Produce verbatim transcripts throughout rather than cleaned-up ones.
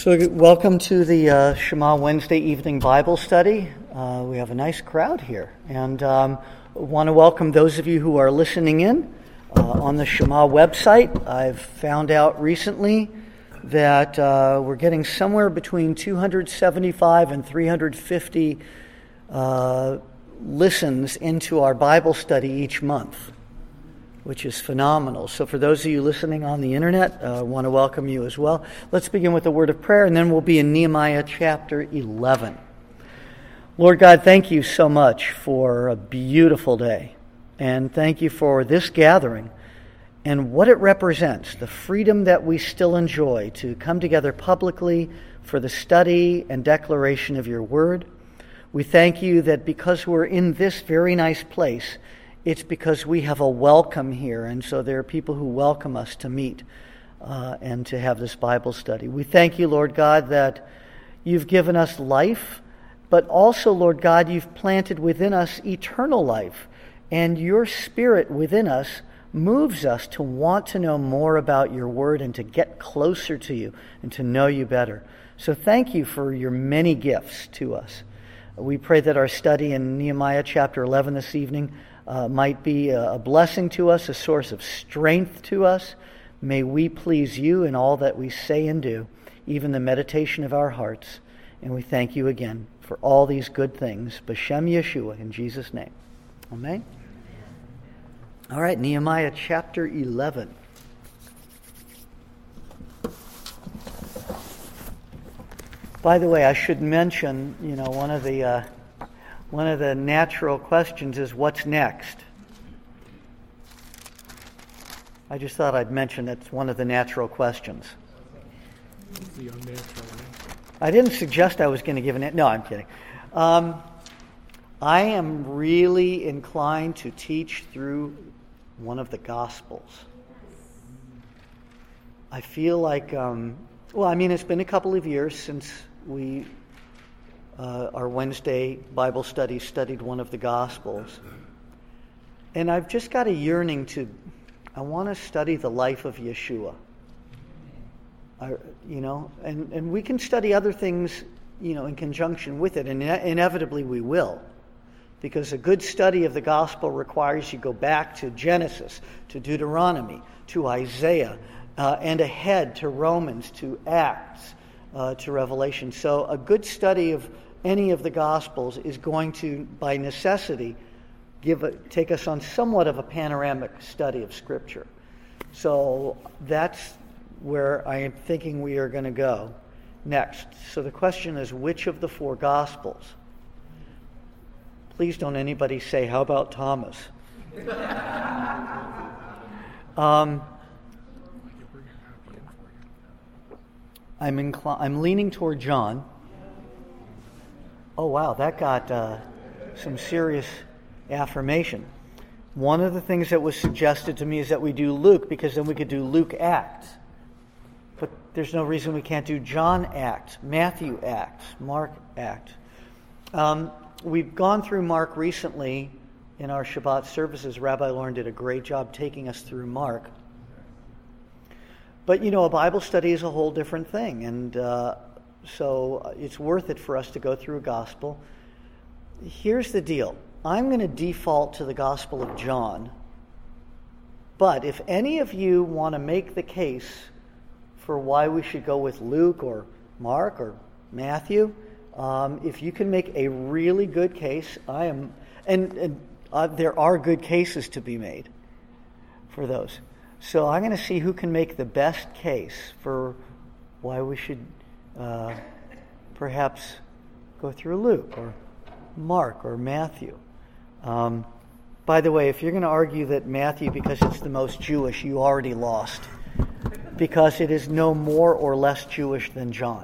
So welcome to the uh, Shema Wednesday evening Bible study. Uh, we have a nice crowd here, and um, want to welcome those of you who are listening in uh, on the Shema website. I've found out recently that uh, we're getting somewhere between two hundred seventy-five and three hundred fifty uh, listens into our Bible study each month, which is phenomenal. So for those of you listening on the internet, I uh, want to welcome you as well. Let's begin with a word of prayer, and then we'll be in Nehemiah chapter eleven. Lord God, thank you so much for a beautiful day, and thank you for this gathering and what it represents, the freedom that we still enjoy to come together publicly for the study and declaration of your word. We thank you that because we're in this very nice place, it's because we have a welcome here, and so there are people who welcome us to meet uh, and to have this Bible study. We thank you, Lord God, that you've given us life, but also, Lord God, you've planted within us eternal life, and your Spirit within us moves us to want to know more about your word and to get closer to you and to know you better. So thank you for your many gifts to us. We pray that our study in Nehemiah chapter eleven this evening Uh, might be a blessing to us, a source of strength to us. May we please you in all that we say and do, even the meditation of our hearts. And we thank you again for all these good things. B'Shem Yeshua, in Jesus' name. Amen. All right, Nehemiah chapter eleven. By the way, I should mention, you know, one of the... Uh, One of the natural questions is, what's next? I just thought I'd mention that's one of the natural questions. The unnatural. I didn't suggest I was going to give an... No, I'm kidding. Um, I am really inclined to teach through one of the Gospels. I feel like... Um, well, I mean, it's been a couple of years since we... Uh, our Wednesday Bible study studied one of the Gospels. And I've just got a yearning to, I want to study the life of Yeshua. I, you know, and, and we can study other things, you know, in conjunction with it, and ine- inevitably we will. Because a good study of the Gospel requires you go back to Genesis, to Deuteronomy, to Isaiah, uh, and ahead to Romans, to Acts, uh, to Revelation. So a good study of any of the Gospels is going to, by necessity, give a, take us on somewhat of a panoramic study of Scripture. So that's where I am thinking we are going to go next. So the question is, which of the four Gospels? Please don't anybody say, how about Thomas? um, I'm, incli- I'm leaning toward John. Oh, wow, that got uh, some serious affirmation. One of the things that was suggested to me is that we do Luke, because then we could do Luke Acts. But there's no reason we can't do John Acts, Matthew Acts, Mark Acts. Um, we've gone through Mark recently in our Shabbat services. Rabbi Lauren did a great job taking us through Mark. But, you know, a Bible study is a whole different thing, and uh, so it's worth it for us to go through a gospel. Here's the deal. I'm going to default to the Gospel of John. But if any of you want to make the case for why we should go with Luke or Mark or Matthew, um, if you can make a really good case, I am... And, and uh, there are good cases to be made for those. So I'm going to see who can make the best case for why we should... Uh, perhaps go through Luke or Mark or Matthew. Um, by the way, if you're going to argue that Matthew, because it's the most Jewish, you already lost. Because it is no more or less Jewish than John.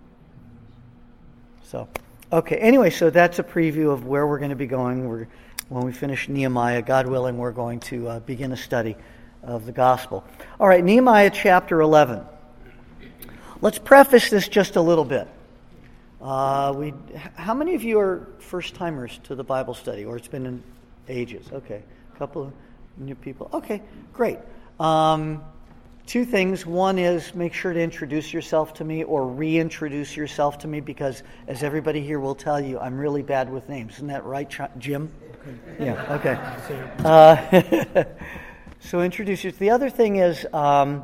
So, okay. Anyway, so that's a preview of where we're going to be going. We're, when we finish Nehemiah, God willing, we're going to uh, begin a study of the gospel. All right, Nehemiah chapter eleven. Let's preface this just a little bit. Uh, we, how many of you are first-timers to the Bible study, or it's been in ages? Okay, a couple of new people. Okay, great. Um, two things. One is make sure to introduce yourself to me or reintroduce yourself to me because, as everybody here will tell you, I'm really bad with names. Isn't that right, Jim? Okay. Yeah, okay. Uh, so introduce yourself. The other thing is um,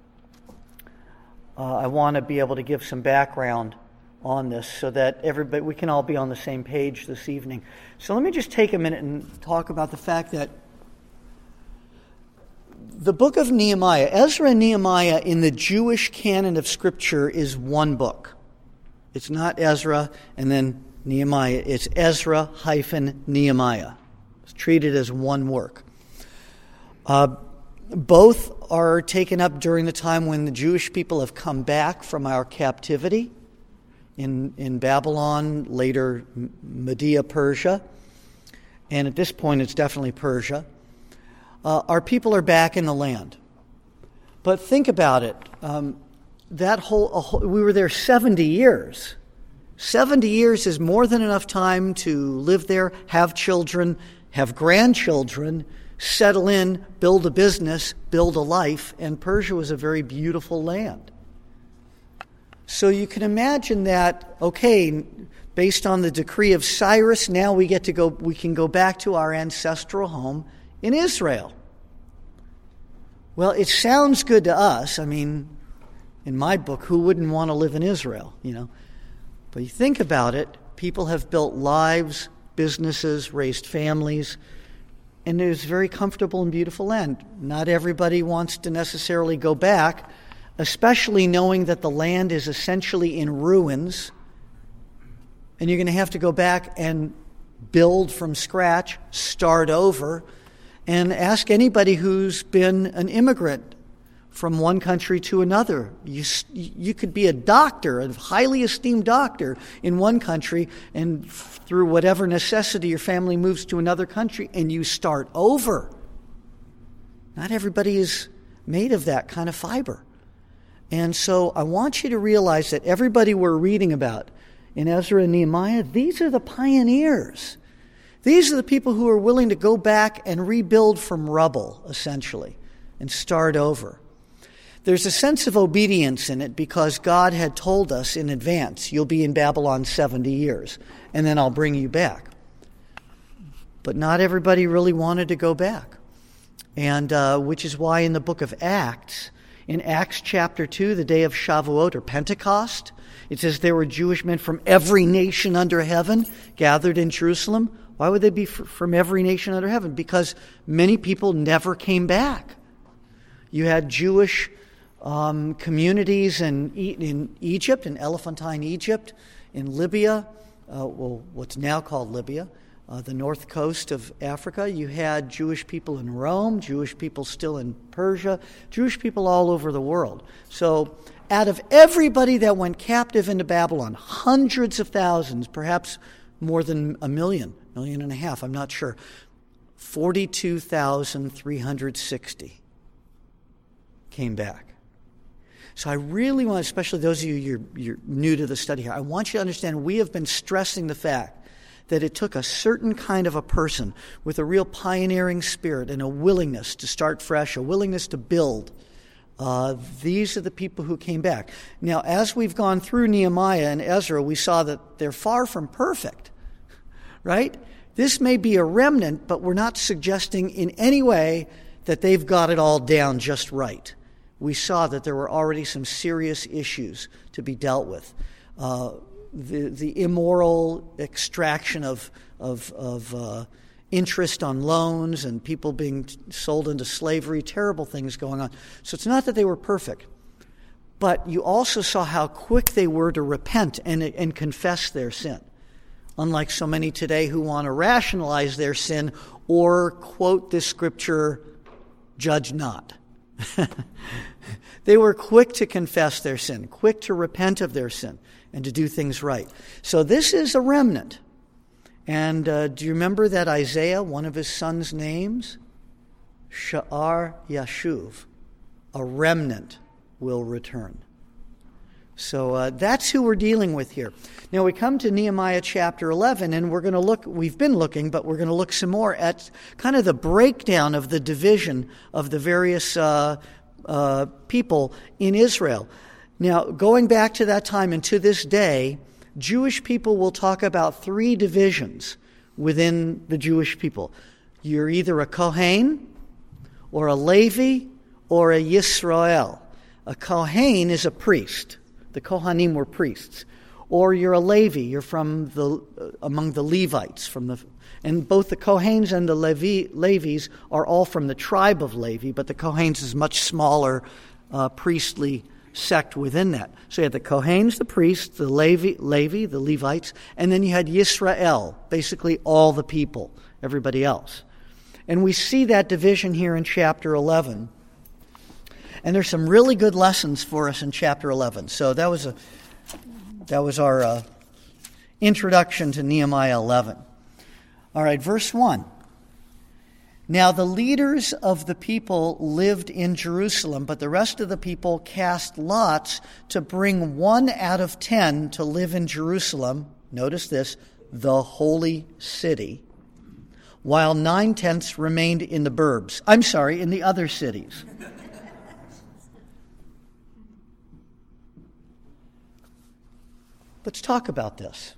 uh, I want to be able to give some background on this so that everybody, we can all be on the same page this evening. So let me just take a minute and talk about the fact that the book of Nehemiah, Ezra and Nehemiah in the Jewish canon of Scripture is one book. It's not Ezra and then Nehemiah. It's Ezra hyphen Nehemiah. It's treated as one work. Uh, both are taken up during the time when the Jewish people have come back from our captivity in, in Babylon, later Media, Persia. And at this point, it's definitely Persia. Uh, our people are back in the land. But think about it. Um, that whole, whole we were there seventy years. seventy years is more than enough time to live there, have children, have grandchildren, settle in, build a business, build a life, and Persia was a very beautiful land. So you can imagine that, okay, based on the decree of Cyrus, now we get to go, we can go back to our ancestral home in Israel. Well, it sounds good to us. I mean, in my book, who wouldn't want to live in Israel, you know? But you think about it, people have built lives, businesses, raised families, and it was a very comfortable and beautiful land. Not everybody wants to necessarily go back, especially knowing that the land is essentially in ruins, and you're going to have to go back and build from scratch, start over, and ask anybody who's been an immigrant from one country to another. You, you could be a doctor, a highly esteemed doctor in one country, and through whatever necessity your family moves to another country, and you start over. Not everybody is made of that kind of fiber. And so I want you to realize that everybody we're reading about in Ezra and Nehemiah, these are the pioneers. These are the people who are willing to go back and rebuild from rubble, essentially, and start over. There's a sense of obedience in it because God had told us in advance, you'll be in Babylon seventy years, and then I'll bring you back. But not everybody really wanted to go back. And uh, which is why in the book of Acts, in Acts chapter two, the day of Shavuot or Pentecost, it says there were Jewish men from every nation under heaven gathered in Jerusalem. Why would they be from every nation under heaven? Because many people never came back. You had Jewish um, communities in, in Egypt, in Elephantine, Egypt, in Libya, uh, well, what's now called Libya, uh, the north coast of Africa. You had Jewish people in Rome, Jewish people still in Persia, Jewish people all over the world. So out of everybody that went captive into Babylon, hundreds of thousands, perhaps more than a million, million and a half, I'm not sure, forty-two thousand three hundred sixty came back. So I really want, especially those of you you're, you're new to the study here, I want you to understand we have been stressing the fact that it took a certain kind of a person with a real pioneering spirit and a willingness to start fresh, a willingness to build. Uh, these are the people who came back. Now, as we've gone through Nehemiah and Ezra, we saw that they're far from perfect, right? This may be a remnant, but we're not suggesting in any way that they've got it all down just right. We saw that there were already some serious issues to be dealt with. Uh, the the immoral extraction of of of uh, interest on loans and people being sold into slavery, terrible things going on. So it's not that they were perfect, but you also saw how quick they were to repent and and confess their sin. Unlike so many today who want to rationalize their sin or quote this scripture, judge not. They were quick to confess their sin, quick to repent of their sin, and to do things right. So this is a remnant. And uh, do you remember that Isaiah, one of his sons' names? Sha'ar Yashuv, a remnant will return. So uh, that's who we're dealing with here. Now we come to Nehemiah chapter eleven, and we're going to look, we've been looking, but we're going to look some more at kind of the breakdown of the division of the various uh, uh, people in Israel. Now, going back to that time and to this day, Jewish people will talk about three divisions within the Jewish people. You're either a Kohen, or a Levi, or a Yisrael. A Kohen is a priest. The Kohanim were priests. Or you're a Levi. You're from the uh, among the Levites. From the and both the Kohens and the Levi, Levis are all from the tribe of Levi, but the Kohens is much smaller uh, priestly sect within that. So you had the Kohens, the priests, the Levi, Levi, the Levites, and then you had Yisrael, basically all the people, everybody else. And we see that division here in chapter eleven. And there's some really good lessons for us in chapter eleven. So that was a that was our uh, introduction to Nehemiah eleven. All right, verse one. Now the leaders of the people lived in Jerusalem, but the rest of the people cast lots to bring one out of ten to live in Jerusalem. Notice this, the holy city, while nine-tenths remained in the burbs. I'm sorry, in the other cities. Let's talk about this.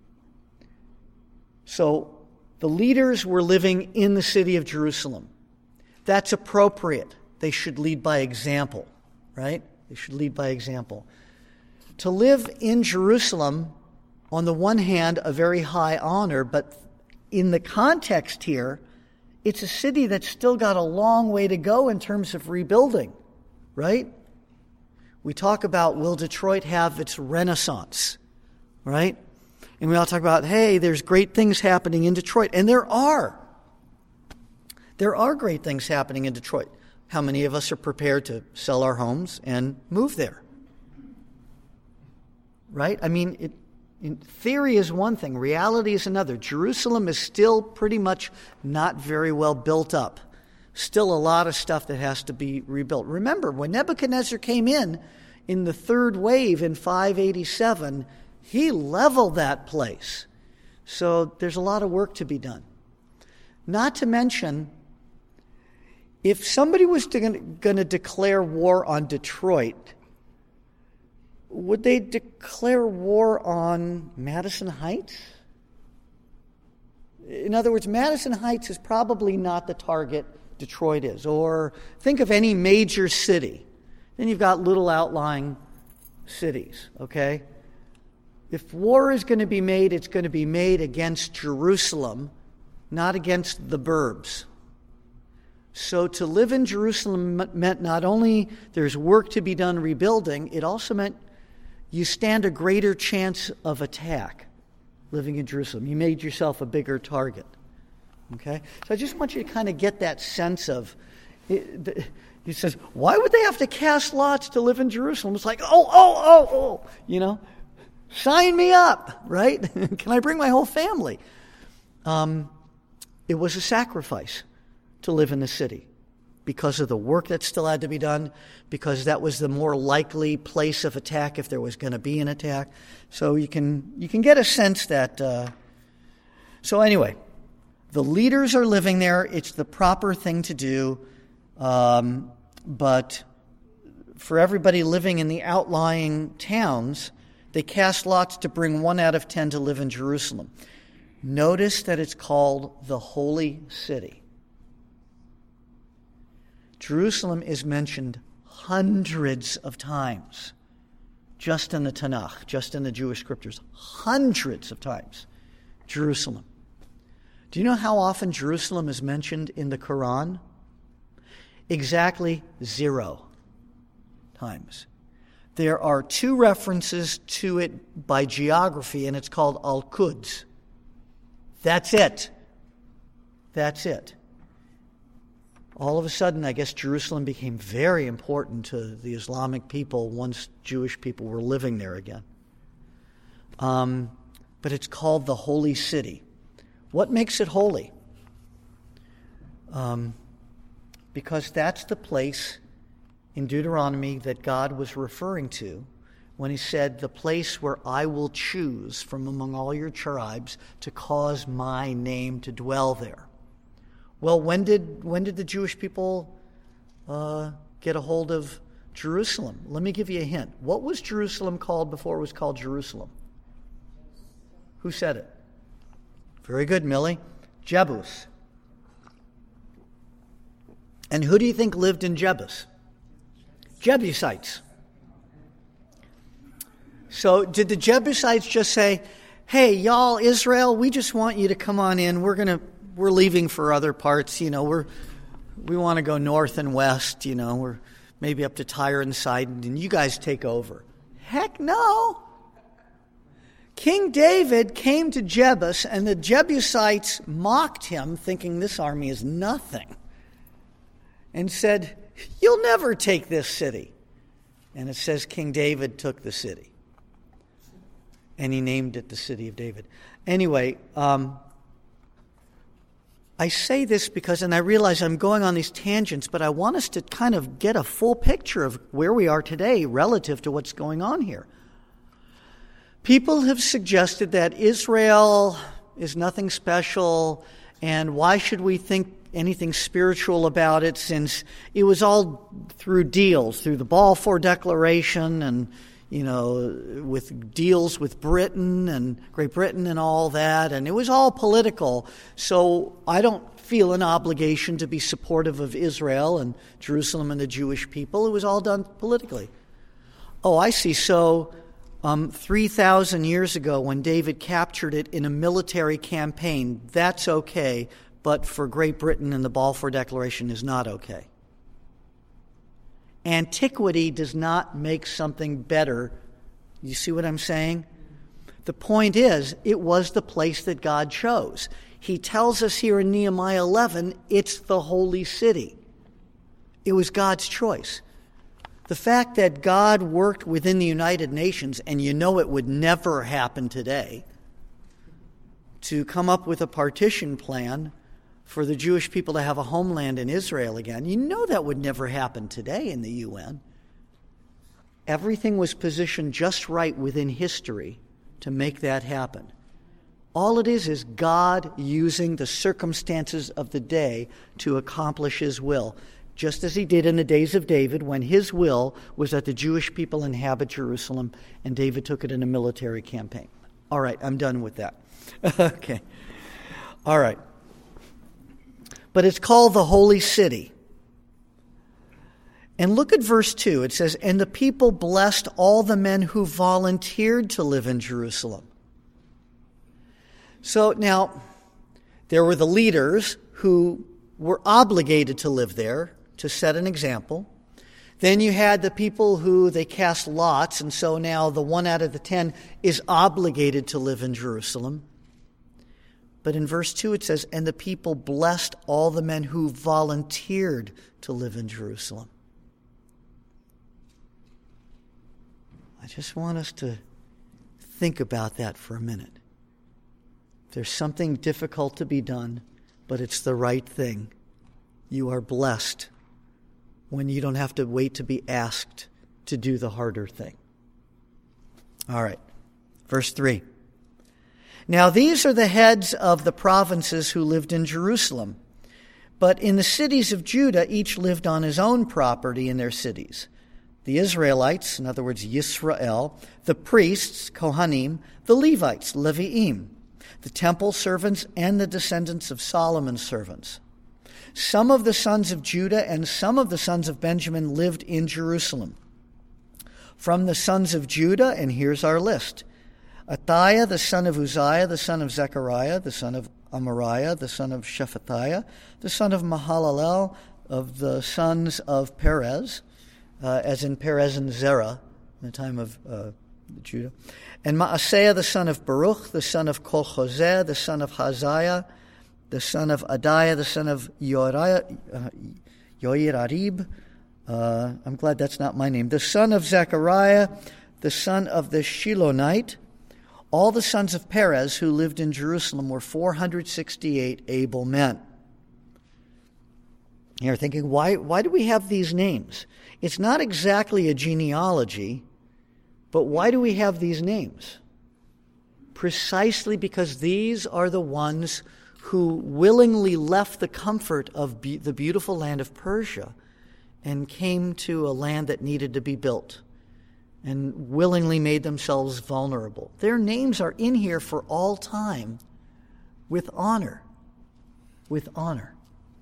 So, the leaders were living in the city of Jerusalem. That's appropriate. They should lead by example, right? They should lead by example. To live in Jerusalem, on the one hand, a very high honor, but in the context here, it's a city that's still got a long way to go in terms of rebuilding, right? We talk about, will Detroit have its renaissance, right? And we all talk about, hey, there's great things happening in Detroit. And there are. There are great things happening in Detroit. How many of us are prepared to sell our homes and move there? Right? I mean, it, in theory is one thing. Reality is another. Jerusalem is still pretty much not very well built up. Still a lot of stuff that has to be rebuilt. Remember, when Nebuchadnezzar came in, in the third wave in five eighty-seven, he leveled that place. So there's a lot of work to be done. Not to mention, if somebody was going to declare war on Detroit, would they declare war on Madison Heights? In other words, Madison Heights is probably not the target Detroit is. Or think of any major city. Then you've got little outlying cities, okay? If war is going to be made, it's going to be made against Jerusalem, not against the burbs. So to live in Jerusalem meant not only there's work to be done rebuilding, it also meant you stand a greater chance of attack living in Jerusalem. You made yourself a bigger target. Okay? So I just want you to kind of get that sense of, it, the, he says, why would they have to cast lots to live in Jerusalem? It's like, oh, oh, oh, oh, you know, sign me up, right? Can I bring my whole family? Um, it was a sacrifice to live in the city because of the work that still had to be done, because that was the more likely place of attack if there was going to be an attack. So you can you can get a sense that... Uh, so anyway, the leaders are living there. It's the proper thing to do. Um, but for everybody living in the outlying towns, they cast lots to bring one out of ten to live in Jerusalem. Notice that it's called the Holy City. Jerusalem is mentioned hundreds of times just in the Tanakh, just in the Jewish scriptures. Hundreds of times. Jerusalem. Do you know how often Jerusalem is mentioned in the Quran? Exactly zero times. There are two references to it by geography, and it's called Al-Quds. That's it. That's it. All of a sudden, I guess Jerusalem became very important to the Islamic people once Jewish people were living there again. Um, but it's called the Holy City. What makes it holy? Um, because that's the place in Deuteronomy that God was referring to when he said, the place where I will choose from among all your tribes to cause my name to dwell there. Well, when did when did the Jewish people uh, get a hold of Jerusalem. Let me give you a hint. What was Jerusalem called before it was called Jerusalem? Who said it? Very good, Millie. Jebus. And who do you think lived in Jebus? Jebusites. So did the Jebusites just say, hey, y'all, Israel, we just want you to come on in. We're gonna, we're leaving for other parts. You know, we're, we want to go north and west. You know, we're maybe up to Tyre and Sidon, and you guys take over. Heck no. King David came to Jebus, and the Jebusites mocked him, thinking this army is nothing, and said, you'll never take this city. And it says King David took the city. And he named it the City of David. Anyway, um, I say this because, and I realize I'm going on these tangents, but I want us to kind of get a full picture of where we are today relative to what's going on here. People have suggested that Israel is nothing special, and why should we think anything spiritual about it, since it was all through deals, through the Balfour Declaration, and you know, with deals with Britain and Great Britain and all that, and it was all political. So I don't feel an obligation to be supportive of Israel and Jerusalem and the Jewish people. It was all done politically. Oh, I see. So um, three thousand years ago, when David captured it in a military campaign, that's okay, but for Great Britain and the Balfour Declaration is not okay. Antiquity does not make something better. You see what I'm saying? The point is, it was the place that God chose. He tells us here in Nehemiah eleven, it's the holy city. It was God's choice. The fact that God worked within the United Nations, and you know it would never happen today, to come up with a partition plan for the Jewish people to have a homeland in Israel again. You know that would never happen today in the U N. Everything was positioned just right within history to make that happen. All it is is God using the circumstances of the day to accomplish his will, just as he did in the days of David, when his will was that the Jewish people inhabit Jerusalem, and David took it in a military campaign. All right, I'm done with that. Okay. All right. But it's called the Holy City. And look at verse two. It says, and the people blessed all the men who volunteered to live in Jerusalem. So now, there were the leaders who were obligated to live there to set an example. Then you had the people who they cast lots, and so now the one out of the ten is obligated to live in Jerusalem. But in verse two it says, and the people blessed all the men who volunteered to live in Jerusalem. I just want us to think about that for a minute. There's something difficult to be done, but it's the right thing. You are blessed when you don't have to wait to be asked to do the harder thing. All right, verse three. Now these are the heads of the provinces who lived in Jerusalem. But in the cities of Judah, each lived on his own property in their cities. The Israelites, in other words, Yisrael, the priests, Kohanim, the Levites, Leviim, the temple servants, and the descendants of Solomon's servants. Some of the sons of Judah and some of the sons of Benjamin lived in Jerusalem. From the sons of Judah, and here's our list: Athiah, the son of Uzziah, the son of Zechariah, the son of Amariah, the son of Shephatiah, the son of Mahalalel, of the sons of Perez, uh, as in Perez and Zerah, in the time of uh, Judah. And Maaseiah, the son of Baruch, the son of Kol-Hoseh, the son of Haziah, the son of Adiah, the son of Yoirarib. Uh, uh, I'm glad that's not my name. The son of Zechariah, the son of the Shilonite. All the sons of Perez who lived in Jerusalem were four hundred sixty-eight able men. You're thinking, why, why do we have these names? It's not exactly a genealogy, but why do we have these names? Precisely because these are the ones who willingly left the comfort of be- the beautiful land of Persia and came to a land that needed to be built and willingly made themselves vulnerable. Their names are in here for all time with honor. With honor.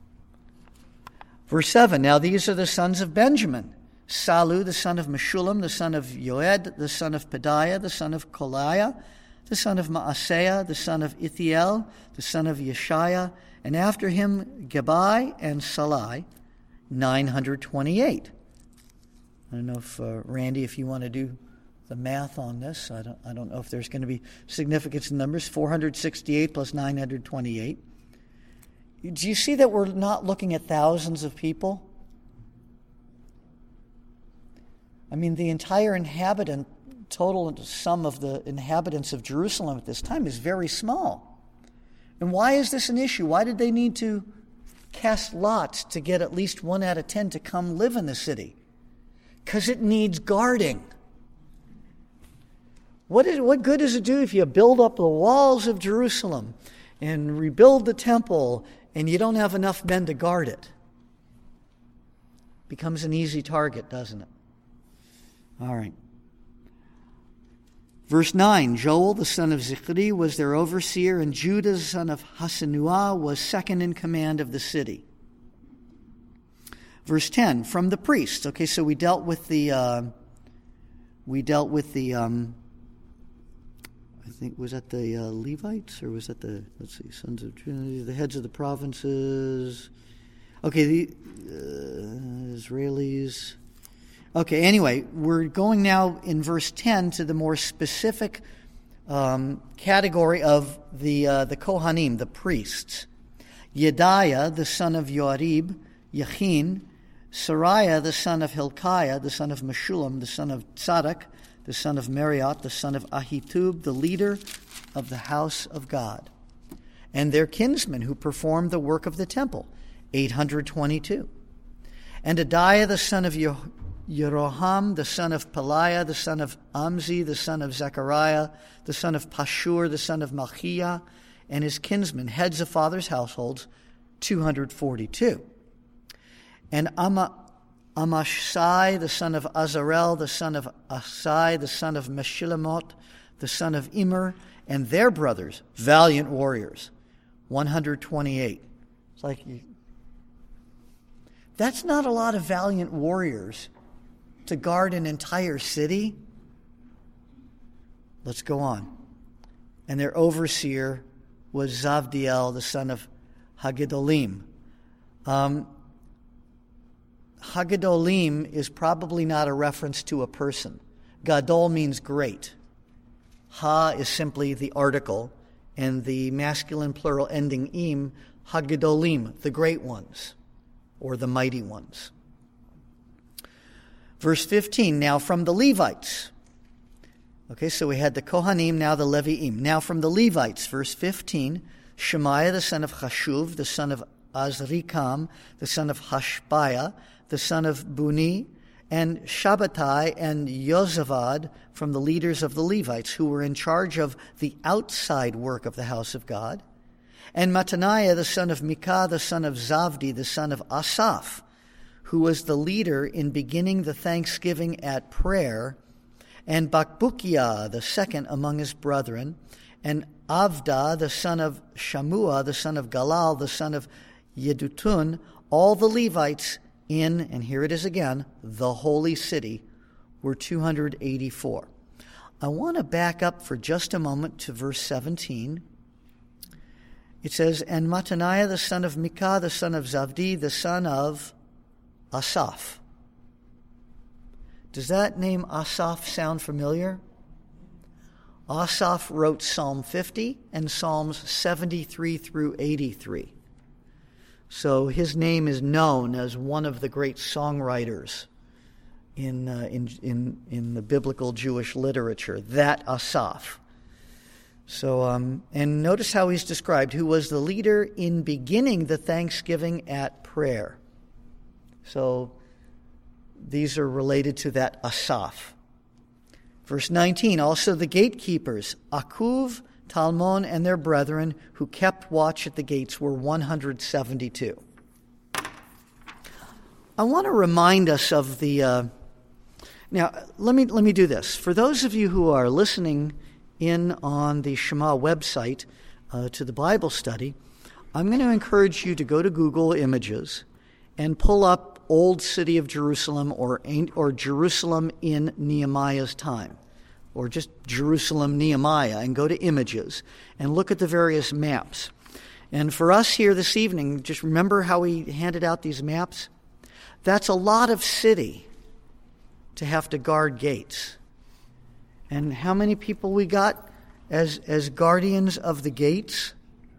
Verse seven, now these are the sons of Benjamin. Salu, the son of Meshullam, the son of Yoed, the son of Pedaiah, the son of Koliah, the son of Maaseiah, the son of Ithiel, the son of Yeshaiah, and after him Gabai and Salai, nine hundred twenty-eight. I don't know if, uh, Randy, if you want to do the math on this. I don't, I don't know if there's going to be significance in numbers. four hundred sixty-eight plus nine hundred twenty-eight. Do you see that we're not looking at thousands of people? I mean, the entire inhabitant, total sum of the inhabitants of Jerusalem at this time is very small. And why is this an issue? Why did they need to cast lots to get at least one out of ten to come live in the city? Because it needs guarding. What, is, what good does it do if you build up the walls of Jerusalem and rebuild the temple and you don't have enough men to guard it? Becomes an easy target, doesn't it? All right. Verse nine, Joel, the son of Zichri, was their overseer, and Judah, the son of Hasenuah, was second in command of the city. Verse ten, from the priests. Okay, so we dealt with the, uh, we dealt with the, um, I think, was that the uh, Levites, or was that the, let's see, sons of Judah, the heads of the provinces. Okay, the uh, Israelis. Okay, anyway, we're going now in verse ten to the more specific um, category of the uh, the Kohanim, the priests. Yediah, the son of Yoarib, Yachin, Sariah, the son of Hilkiah, the son of Meshullam, the son of Tzadok, the son of Meriot, the son of Ahitub, the leader of the house of God, and their kinsmen who performed the work of the temple, eight hundred twenty-two. And Adiah, the son of Yo- Yeroham, the son of Peliah, the son of Amzi, the son of Zechariah, the son of Pashur, the son of Malchiah, and his kinsmen, heads of fathers' households, two hundred forty-two. And Ama, Amashsai, the son of Azarel, the son of Asai, the son of Meshilemot, the son of Immer, and their brothers, valiant warriors, one hundred twenty-eight. It's like, you, that's not a lot of valiant warriors to guard an entire city. Let's go on. And their overseer was Zavdiel, the son of Haggedolim. Um, Haggedolim is probably not a reference to a person. Gadol means great. Ha is simply the article, and the masculine plural ending im, Haggedolim, the great ones, or the mighty ones. Verse fifteen, now from the Levites. Okay, so we had the Kohanim, now the Leviim. Now from the Levites, verse fifteen, Shemaiah, the son of Chashuv, the son of Azrikam, the son of Hashbiah, the son of Buni, and Shabbatai and Yozavad from the leaders of the Levites, who were in charge of the outside work of the house of God, and Mattaniah, the son of Micah, the son of Zavdi, the son of Asaph, who was the leader in beginning the thanksgiving at prayer, and Bakbukiah, the second among his brethren, and Avda, the son of Shammua, the son of Galal, the son of Yedutun, all the Levites in, and here it is again, the holy city, were two hundred eighty-four. I want to back up for just a moment to verse seventeen. It says, and Mattaniah, the son of Micah, the son of Zavdi, the son of Asaph. Does that name Asaph sound familiar? Asaph wrote Psalm fifty and Psalms seventy-three through eighty-three. So his name is known as one of the great songwriters in uh, in in in the biblical Jewish literature. That Asaph. So um, and notice how he's described, who was the leader in beginning the thanksgiving at prayer. So these are related to that Asaph. Verse nineteen, also the gatekeepers, Akuv, Talmon, and their brethren who kept watch at the gates were one hundred seventy-two. I want to remind us of the... Uh, now, let me let me do this. For those of you who are listening in on the Shema website uh, to the Bible study, I'm going to encourage you to go to Google Images and pull up Old City of Jerusalem or, or Jerusalem in Nehemiah's time, or just Jerusalem Nehemiah, and go to Images and look at the various maps. And for us here this evening, just remember how we handed out these maps? That's a lot of city to have to guard gates. And how many people we got as as guardians of the gates?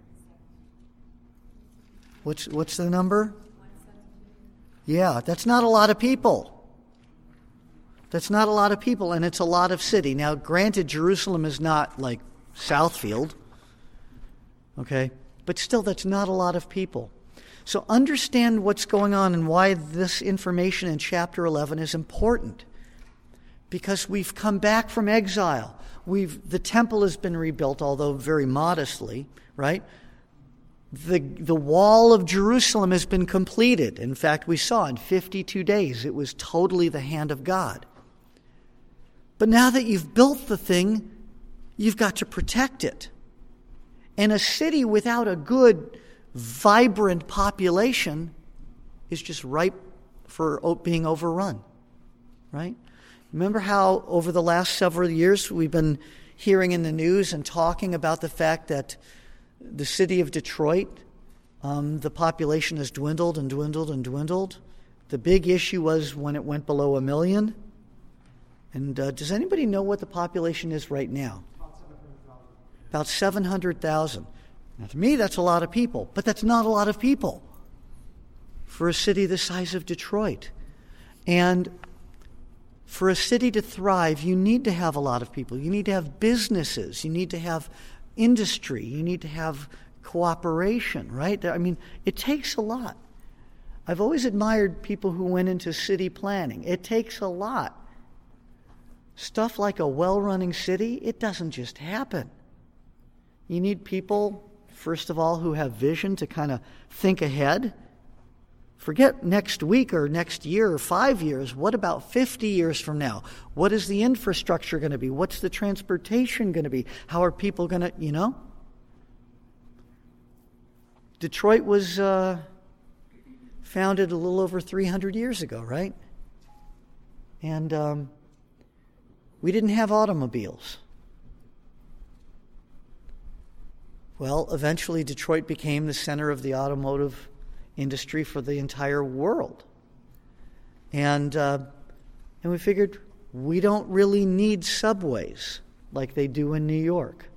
What's what's the number? Yeah, that's not a lot of people. That's not a lot of people, and it's a lot of city. Now, granted, Jerusalem is not like Southfield, okay? But still, that's not a lot of people. So understand what's going on and why this information in chapter eleven is important. Because we've come back from exile. We've the temple has been rebuilt, although very modestly, right? The the wall of Jerusalem has been completed. In fact, we saw in fifty-two days it was totally the hand of God. But now that you've built the thing, you've got to protect it. And a city without a good, vibrant population is just ripe for being overrun, right? Remember how over the last several years we've been hearing in the news and talking about the fact that the city of Detroit, um, the population has dwindled and dwindled and dwindled. The big issue was when it went below a million. And uh, does anybody know what the population is right now? About seven hundred thousand. Now, to me, that's a lot of people, but that's not a lot of people for a city the size of Detroit. And for a city to thrive, you need to have a lot of people. You need to have businesses. You need to have industry. You need to have cooperation, right? I mean, it takes a lot. I've always admired people who went into city planning. It takes a lot. Stuff like a well-running city, it doesn't just happen. You need people, first of all, who have vision to kind of think ahead. Forget next week or next year or five years. What about fifty years from now? What is the infrastructure going to be? What's the transportation going to be? How are people going to, you know? Detroit was uh, founded a little over three hundred years ago, right? And um, we didn't have automobiles. Well, eventually Detroit became the center of the automotive industry for the entire world. And uh, and we figured we don't really need subways like they do in New York.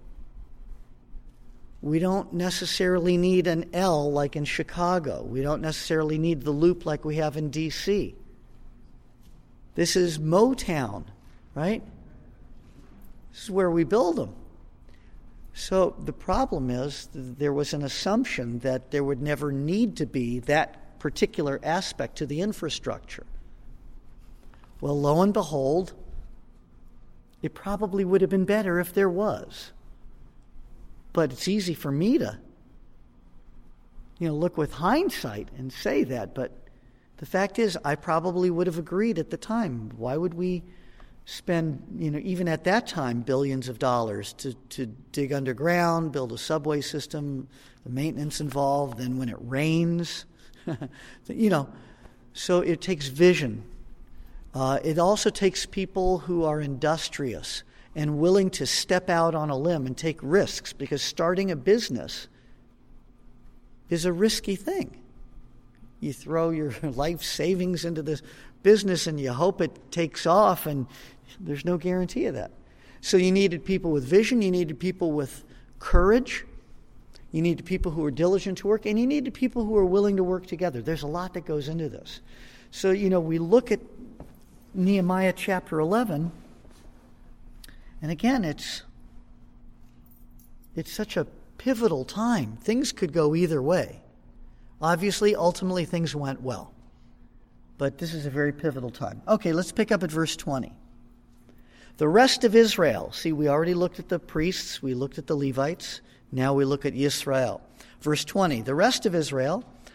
We don't necessarily need an L like in Chicago. We don't necessarily need the loop like we have in D C. This is Motown, right? This is where we build them. So the problem is there was an assumption that there would never need to be that particular aspect to the infrastructure. Well, lo and behold, it probably would have been better if there was. But it's easy for me to, you know, look with hindsight and say that. But the fact is, I probably would have agreed at the time. Why would we spend, you know, even at that time, billions of dollars to, to dig underground, build a subway system, the maintenance involved, then when it rains, you know. So it takes vision. Uh, it also takes people who are industrious and willing to step out on a limb and take risks, because starting a business is a risky thing. You throw your life savings into this business and you hope it takes off, and there's no guarantee of that. So you needed people with vision, you needed people with courage, you needed people who were diligent to work, and you needed people who were willing to work together. There's a lot that goes into this. So, you know, we look at Nehemiah chapter eleven, and again, it's it's such a pivotal time. Things could go either way. Obviously, ultimately, things went well. But this is a very pivotal time. Okay, let's pick up at verse twenty. The rest of Israel. See, we already looked at the priests. We looked at the Levites. Now we look at Yisrael. Verse twenty. The rest of Israel,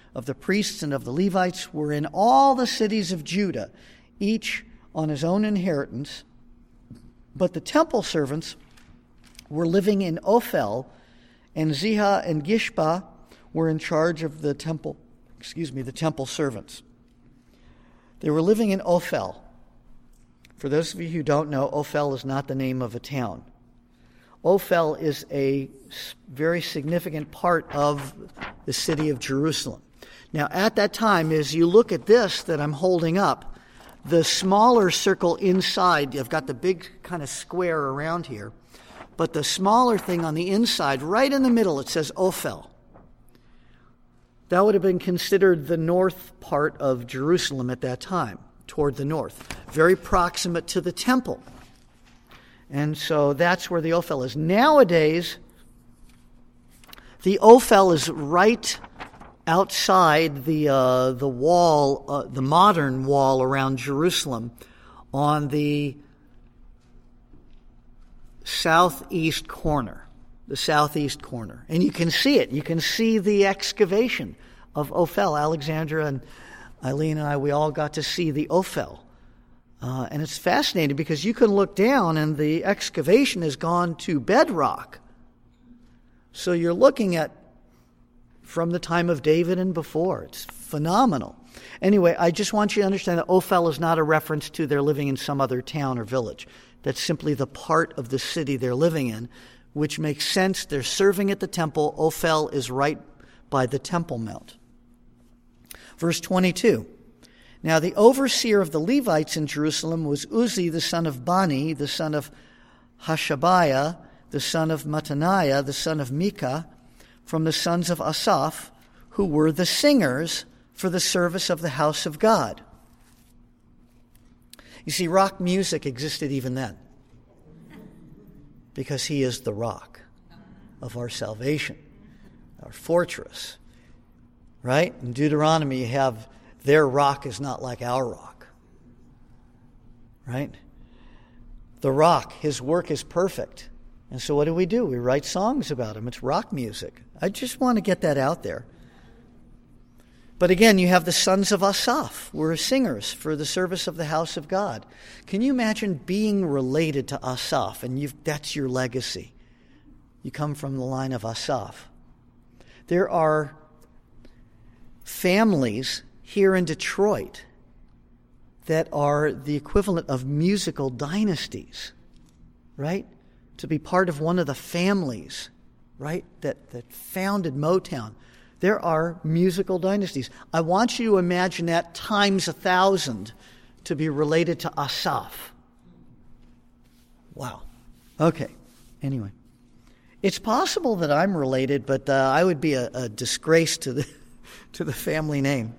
of the priests and of the Levites were in all the cities of Judah, each on his own inheritance. But the temple servants were living in Ophel, and Ziha and Gishpa were in charge of the temple, excuse me, the temple servants. They were living in Ophel. For those of you who don't know, Ophel is not the name of a town. Ophel is a very significant part of the city of Jerusalem. Now, at that time, as you look at this that I'm holding up, the smaller circle inside, I've got the big kind of square around here, but the smaller thing on the inside, right in the middle, it says Ophel. That would have been considered the north part of Jerusalem at that time, toward the north, very proximate to the temple. And so that's where the Ophel is. Nowadays, the Ophel is right outside the uh, the wall, uh, the modern wall around Jerusalem, on the southeast corner, the southeast corner. And you can see it. You can see the excavation of Ophel. Alexandra and Eileen and I, we all got to see the Ophel. Uh, and it's fascinating because you can look down and the excavation has gone to bedrock. So you're looking at from the time of David and before. It's phenomenal. Anyway, I just want you to understand that Ophel is not a reference to they're living in some other town or village. That's simply the part of the city they're living in, which makes sense. They're serving at the temple. Ophel is right by the Temple Mount. Verse twenty-two. Now the overseer of the Levites in Jerusalem was Uzzi, the son of Bani, the son of Hashabiah, the son of Mattaniah, the son of Micah, from the sons of Asaph, who were the singers for the service of the house of God. You see, rock music existed even then, because he is the rock of our salvation, our fortress. Right? In Deuteronomy, you have their rock is not like our rock. Right? The rock, his work is perfect. And so what do we do? We write songs about him. It's rock music. I just want to get that out there. But again, you have the sons of Asaph, who were singers for the service of the house of God. Can you imagine being related to Asaph, and you've, that's your legacy? You come from the line of Asaph. There are families here in Detroit that are the equivalent of musical dynasties, right? To be part of one of the families, right, that, that founded Motown. There are musical dynasties. I want you to imagine that times a thousand to be related to Asaph. Wow. Okay. Anyway. It's possible that I'm related, but uh, I would be a, a disgrace to the to the family name.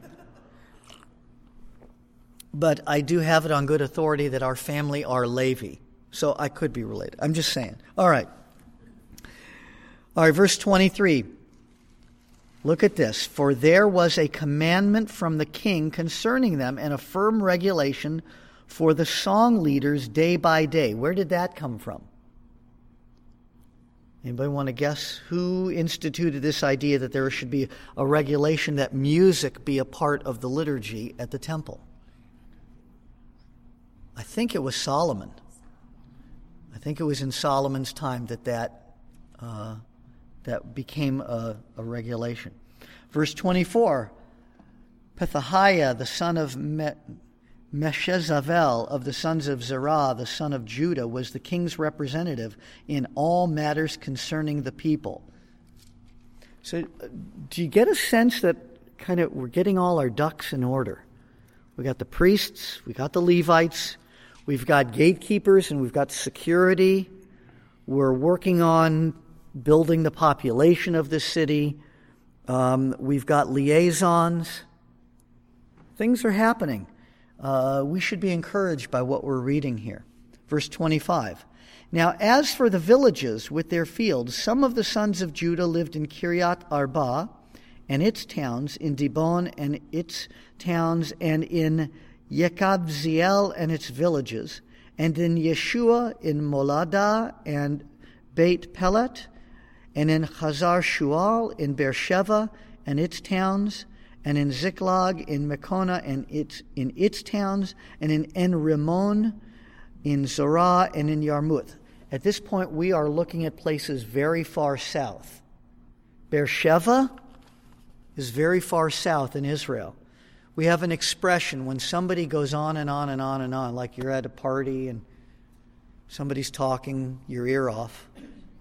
But I do have it on good authority that our family are Levi. So I could be related. I'm just saying. All right. All right, verse twenty-three. Look at this. For there was a commandment from the king concerning them and a firm regulation for the song leaders day by day. Where did that come from? Anybody want to guess who instituted this idea that there should be a regulation that music be a part of the liturgy at the temple? I think it was Solomon. I think it was in Solomon's time that that, uh, that became a, a regulation. Verse twenty-four, Pethahiah, the son of Me- Meshezavel of the sons of Zerah, the son of Judah, was the king's representative in all matters concerning the people. So uh, do you get a sense that kind of we're getting all our ducks in order? We got the priests, we got the Levites, we've got gatekeepers, and we've got security. We're working on building the population of the city. Um, we've got liaisons. Things are happening. Uh, we should be encouraged by what we're reading here. Verse twenty-five. Now, as for the villages with their fields, some of the sons of Judah lived in Kiryat Arba and its towns, in Dibon and its towns, and in Yekabziel and its villages, and in Yeshua, in Molada and Beit Pelet, and in Chazar Shual, in Beersheba and its towns, and in Ziklag, in Mekona, and its in its towns, and in En-Rimmon, in Zorah, and in Yarmuth. At this point, we are looking at places very far south. Beersheba is very far south in Israel. We have an expression when somebody goes on and on and on and on, like you're at a party and somebody's talking your ear off.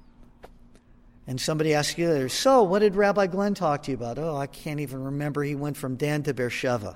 And somebody asks you, so what did Rabbi Glenn talk to you about? Oh, I can't even remember. He went from Dan to Beersheba.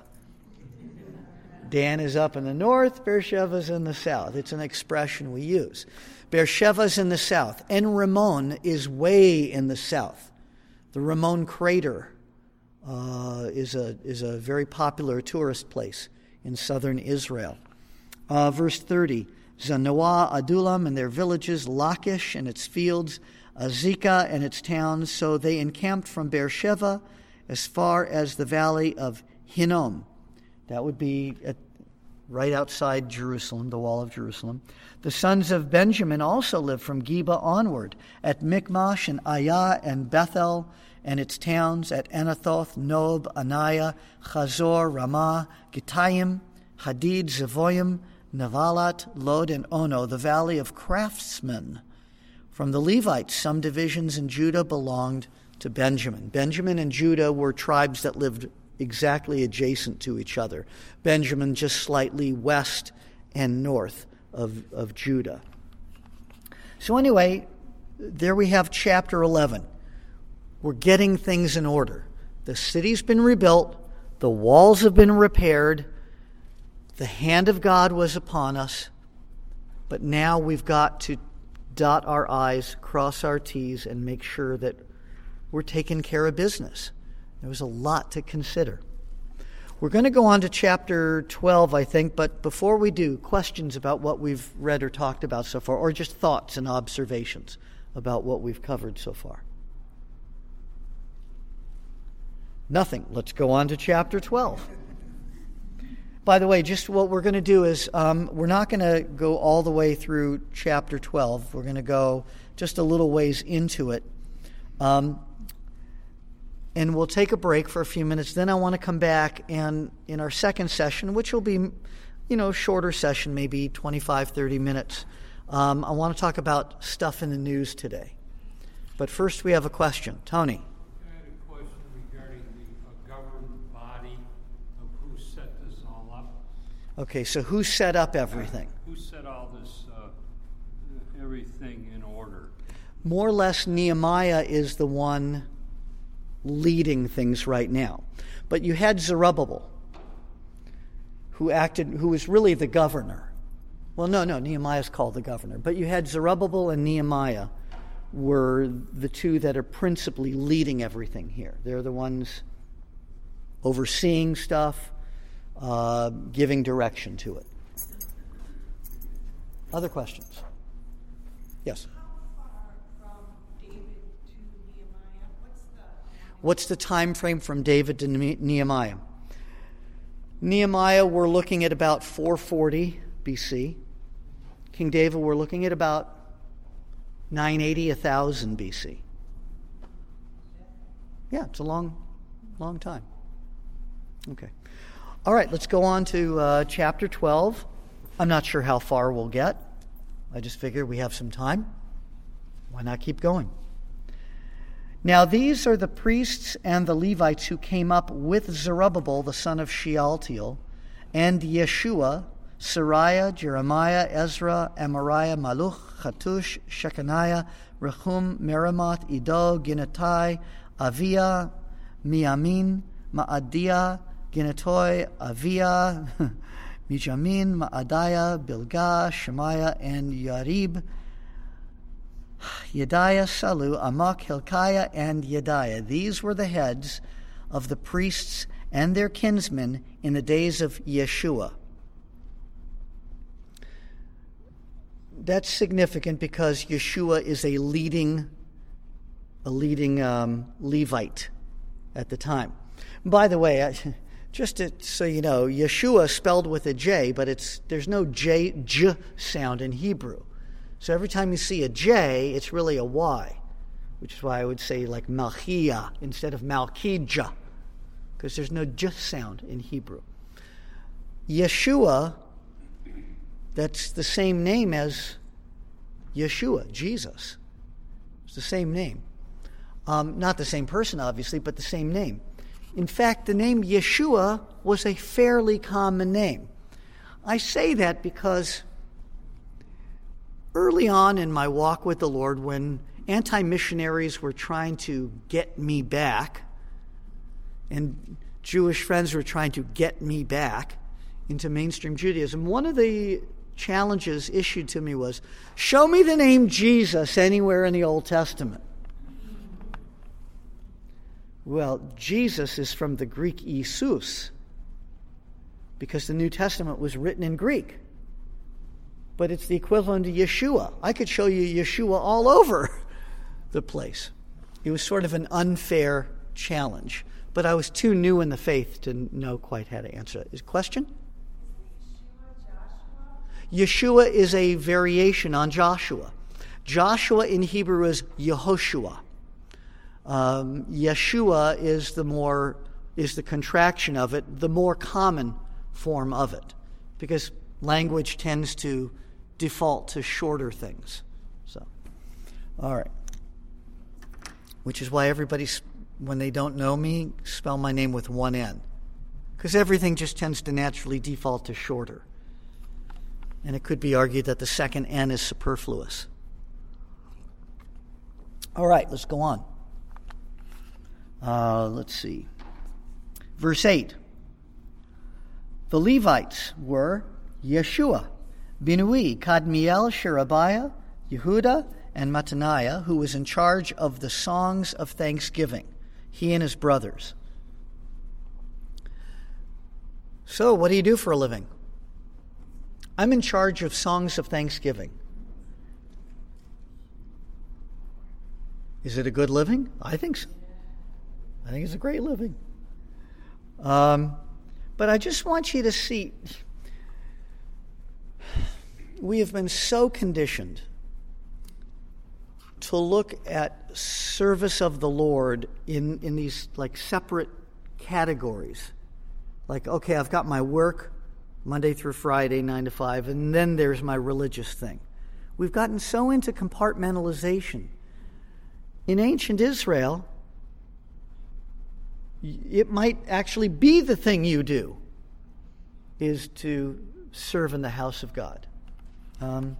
Dan is up in the north, Beersheba is in the south. It's an expression we use. Beersheba is in the south. En-Rimmon is way in the south. The Rimmon crater uh, is a is a very popular tourist place in southern Israel. Uh, verse thirty, Zanoah, Adullam and their villages, Lachish and its fields, Azekah and its towns. So they encamped from Beersheba as far as the valley of Hinnom. That would be at, right outside Jerusalem, the wall of Jerusalem. The sons of Benjamin also lived from Geba onward, at Michmash and Ayah and Bethel and its towns, at Anathoth, Nob, Anaiah, Chazor, Ramah, Gittayim, Hadid, Zevoyim, Nevalat, Lod, and Ono, the valley of craftsmen. From the Levites, some divisions in Judah belonged to Benjamin. Benjamin and Judah were tribes that lived exactly adjacent to each other. Benjamin just slightly west and north of, of Judah. So anyway, there we have chapter eleven. We're getting things in order. The city's been rebuilt. The walls have been repaired. The hand of God was upon us. But now we've got to dot our I's, cross our T's, and make sure that we're taking care of business. There was a lot to consider. We're going to go on to chapter twelve, I think, but before we do, questions about what we've read or talked about so far, or just thoughts and observations about what we've covered so far? Nothing. Let's go on to chapter twelve. By the way, just what we're going to do is um, we're not going to go all the way through chapter twelve. We're going to go just a little ways into it. Um, and we'll take a break for a few minutes. Then I want to come back and in our second session, which will be, you know, shorter session, maybe twenty-five, thirty minutes, um, I want to talk about stuff in the news today. But first we have a question. Tony. I had a question regarding the uh, government body of who set this all up. Okay, so who set up everything? Who set all this, uh, everything in order? More or less, Nehemiah is the one leading things right now. But you had Zerubbabel, who acted, who was really the governor. Well, no, no, Nehemiah's called the governor. But you had Zerubbabel and Nehemiah were the two that are principally leading everything here. They're the ones overseeing stuff, uh, giving direction to it. Other questions? Yes? What's the time frame from David to Nehemiah? Nehemiah, we're looking at about four forty B C. King David, we're looking at about nine eighty, one thousand B C. Yeah, it's a long, long time. Okay. All right, let's go on to uh, chapter twelve. I'm not sure how far we'll get. I just figured we have some time. Why not keep going? Now these are the priests and the Levites who came up with Zerubbabel, the son of Shealtiel, and Yeshua, Sariah, Jeremiah, Ezra, Amariah, Maluch, Hattush, Shechaniah, Rehum, Meremoth, Iddo, Ginnatai, Avia, Miamin, Maadiah, Ginnatoi, Avia, Mijamin, Maadiah, Bilgah, Shemaiah, and Yarib, Yediah, Salu, Amok, Hilkiah, and Yediah. These were the heads of the priests and their kinsmen in the days of Yeshua. That's significant because Yeshua is a leading, a leading um, Levite at the time. By the way, I, just to, so you know, Yeshua spelled with a J, but it's there's no J, J sound in Hebrew. So every time you see a J, it's really a Y, which is why I would say like Malchia instead of Malchijah, because there's no j sound in Hebrew. Yeshua, that's the same name as Yeshua, Jesus. It's the same name. Um, not the same person, obviously, but the same name. In fact, the name Yeshua was a fairly common name. I say that because early on in my walk with the Lord, when anti-missionaries were trying to get me back, and Jewish friends were trying to get me back into mainstream Judaism, one of the challenges issued to me was, show me the name Jesus anywhere in the Old Testament. Well, Jesus is from the Greek Isus, because the New Testament was written in Greek. But it's the equivalent of Yeshua. I could show you Yeshua all over the place. It was sort of an unfair challenge, but I was too new in the faith to know quite how to answer it. Is question? Yeshua is a variation on Joshua. Joshua in Hebrew is Yehoshua. Um, Yeshua is the more is the contraction of it, the more common form of it, because language tends to default to shorter things. So, all right. Which is why everybody, when they don't know me, spell my name with one N, because everything just tends to naturally default to shorter. And it could be argued that the second N is superfluous. All right, let's go on. Uh, let's see. Verse eight. The Levites were Yeshua, Binui, Kadmiel, Sherebiah, Yehuda, and Mattaniah, who was in charge of the songs of thanksgiving, he and his brothers. So, what do you do for a living? I'm in charge of songs of thanksgiving. Is it a good living? I think so. I think it's a great living. Um, but I just want you to see, we have been so conditioned to look at service of the Lord in, in these like separate categories. Like, okay, I've got my work, Monday through Friday, nine to five, and then there's my religious thing. We've gotten so into compartmentalization. In ancient Israel, it might actually be the thing you do is to serve in the house of God. Um,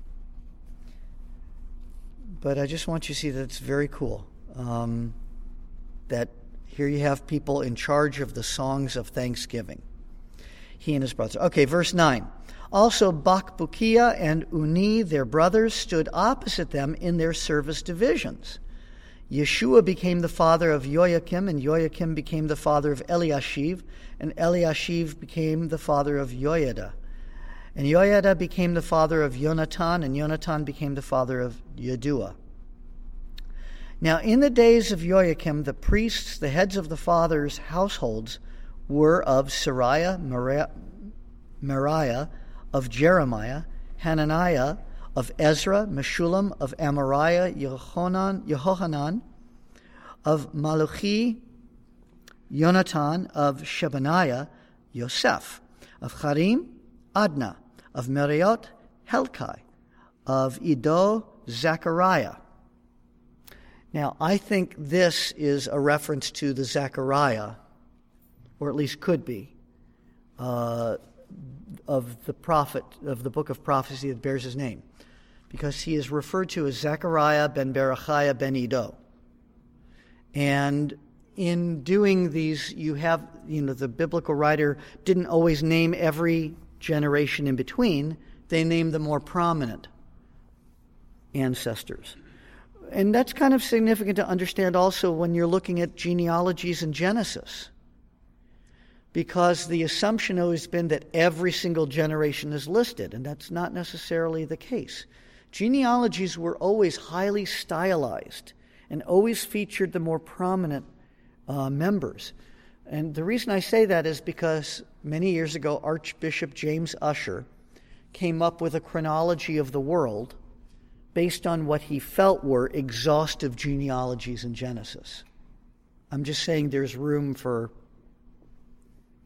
but I just want you to see that it's very cool. Um, that here you have people in charge of the songs of thanksgiving. He and his brothers. Okay, verse nine. Also Bakbukiah and Uni, their brothers, stood opposite them in their service divisions. Yeshua became the father of Joachim, and Joachim became the father of Eliashiv, and Eliashiv became the father of Joiada. And Joiada became the father of Yonatan, and Yonatan became the father of Yedua. Now in the days of Joachim, the priests, the heads of the fathers' households, were of Sariah, Meriah, of Jeremiah, Hananiah, of Ezra, Meshullam, of Amariah, Yehohanan, Yehohanan, of Malachi, Yonatan, of Shebaniah, Yosef, of Charim, Adna, of Meriot, Helkai, of Iddo, Zechariah. Now, I think this is a reference to the Zechariah, or at least could be, uh, of the prophet, of the book of prophecy that bears his name, because he is referred to as Zechariah ben Berechiah ben Iddo. And in doing these, you have, you know, the biblical writer didn't always name every generation in between. They named the more prominent ancestors. And that's kind of significant to understand also when you're looking at genealogies in Genesis, because the assumption has always been that every single generation is listed, and that's not necessarily the case. Genealogies were always highly stylized and always featured the more prominent uh, members. And the reason I say that is because many years ago, Archbishop James Ussher came up with a chronology of the world based on what he felt were exhaustive genealogies in Genesis. I'm just saying there's room for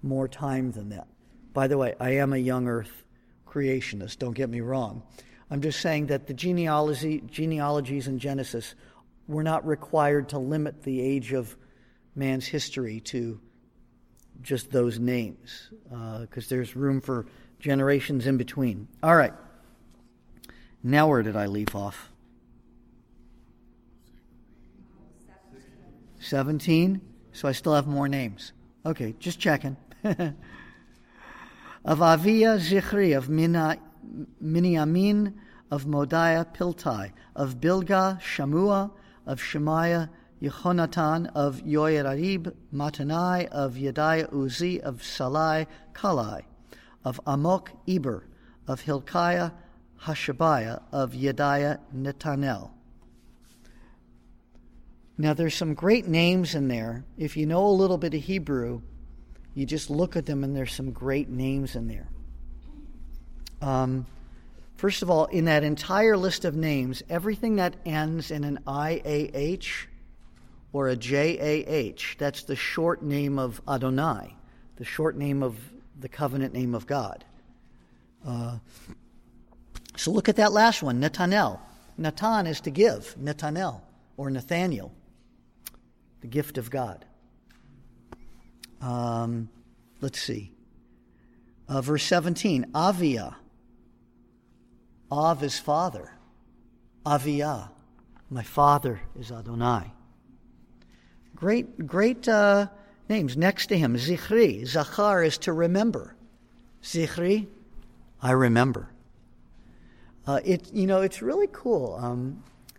more time than that. By the way, I am a young earth creationist, don't get me wrong. I'm just saying that the genealogy, genealogies in Genesis were not required to limit the age of man's history to just those names, because uh, there's room for generations in between. All right. Now where did I leave off? seventeen. So I still have more names. Okay, just checking. Of Avia Zichri, of Mina, Miniamin, of Modiah Piltai, of Bilgah Shamua, of Shemaiah Yehonatan, of Yoyarib Matanai, of Yediah Uzi, of Salai Kalai, of Amok Eber, of Hilkiah Hashabiah, of Yediah Netanel. Now there's some great names in there. If you know a little bit of Hebrew, you just look at them and there's some great names in there. Um, first of all, in that entire list of names, everything that ends in an I A H or a J A H, that's the short name of Adonai, the short name of the covenant name of God. Uh, so look at that last one, Netanel. Natan is to give, Netanel, or Nathaniel, the gift of God. Um, let's see. Uh, verse seventeen, Avia. Av is father. Avia. My father is Adonai. Great, great uh, names. Next to him, Zichri. Zachar is to remember. Zichri, I remember. Uh, it, you know, it's really cool. Um,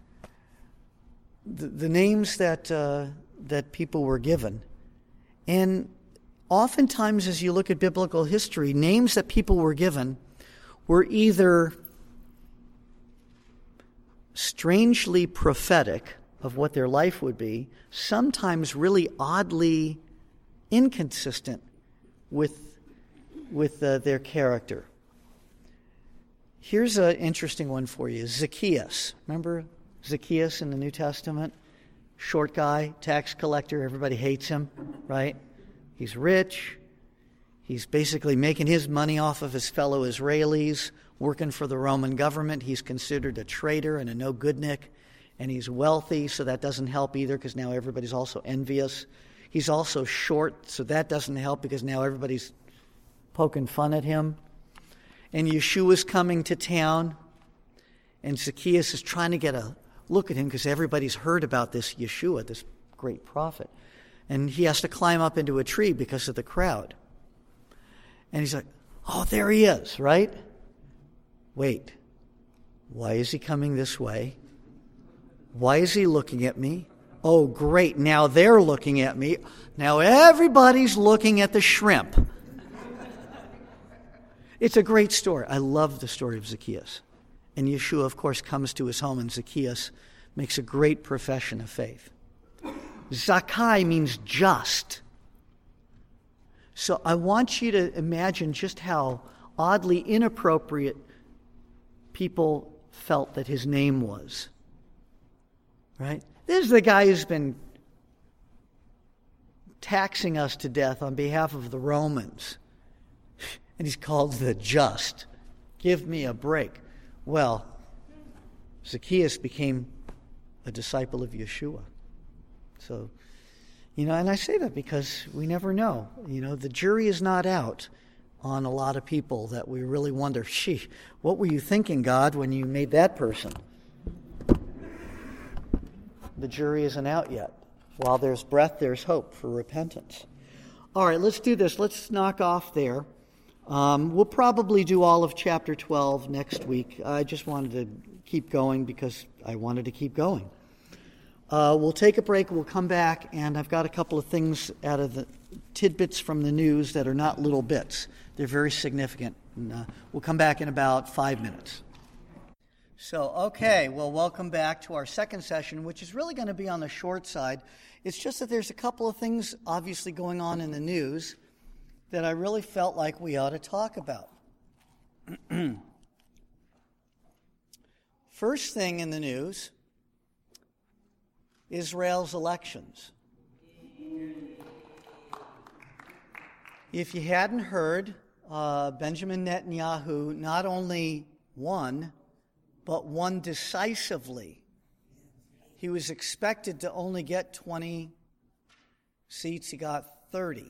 the, the names that uh, that people were given. And oftentimes, as you look at biblical history, names that people were given were either strangely prophetic of what their life would be, sometimes really oddly inconsistent with, with uh, their character. Here's an interesting one for you. Zacchaeus. Remember Zacchaeus in the New Testament? Short guy, tax collector, everybody hates him, right? He's rich. He's basically making his money off of his fellow Israelis, working for the Roman government. He's considered a traitor and a no-goodnik, and he's wealthy, so that doesn't help either because now everybody's also envious. He's also short, so that doesn't help because now everybody's poking fun at him. And Yeshua's coming to town, and Zacchaeus is trying to get a look at him because everybody's heard about this Yeshua, this great prophet. And he has to climb up into a tree because of the crowd. And he's like, oh, there he is, right? Wait, why is he coming this way? Why is he looking at me? Oh, great, now they're looking at me. Now everybody's looking at the shrimp. It's a great story. I love the story of Zacchaeus. And Yeshua, of course, comes to his home, and Zacchaeus makes a great profession of faith. Zakkai means just. So I want you to imagine just how oddly inappropriate people felt that his name was. Right? This is the guy who's been taxing us to death on behalf of the Romans. And he's called the just. Give me a break. Well, Zacchaeus became a disciple of Yeshua. So, you know, and I say that because we never know. You know, the jury is not out on a lot of people that we really wonder, gee, what were you thinking, God, when you made that person? The jury isn't out yet. While there's breath, there's hope for repentance. All right, let's do this. Let's knock off there. Um, we'll probably do all of chapter twelve next week. I just wanted to keep going because I wanted to keep going. Uh, we'll take a break. We'll come back, and I've got a couple of things out of the tidbits from the news that are not little bits. They're very significant. And, uh, we'll come back in about five minutes. So, okay, well, welcome back to our second session, which is really going to be on the short side. It's just that there's a couple of things obviously going on in the news that I really felt like we ought to talk about. First thing in the news, Israel's elections. If you hadn't heard, uh, Benjamin Netanyahu not only won, but won decisively. He was expected to only get twenty seats. He got thirty.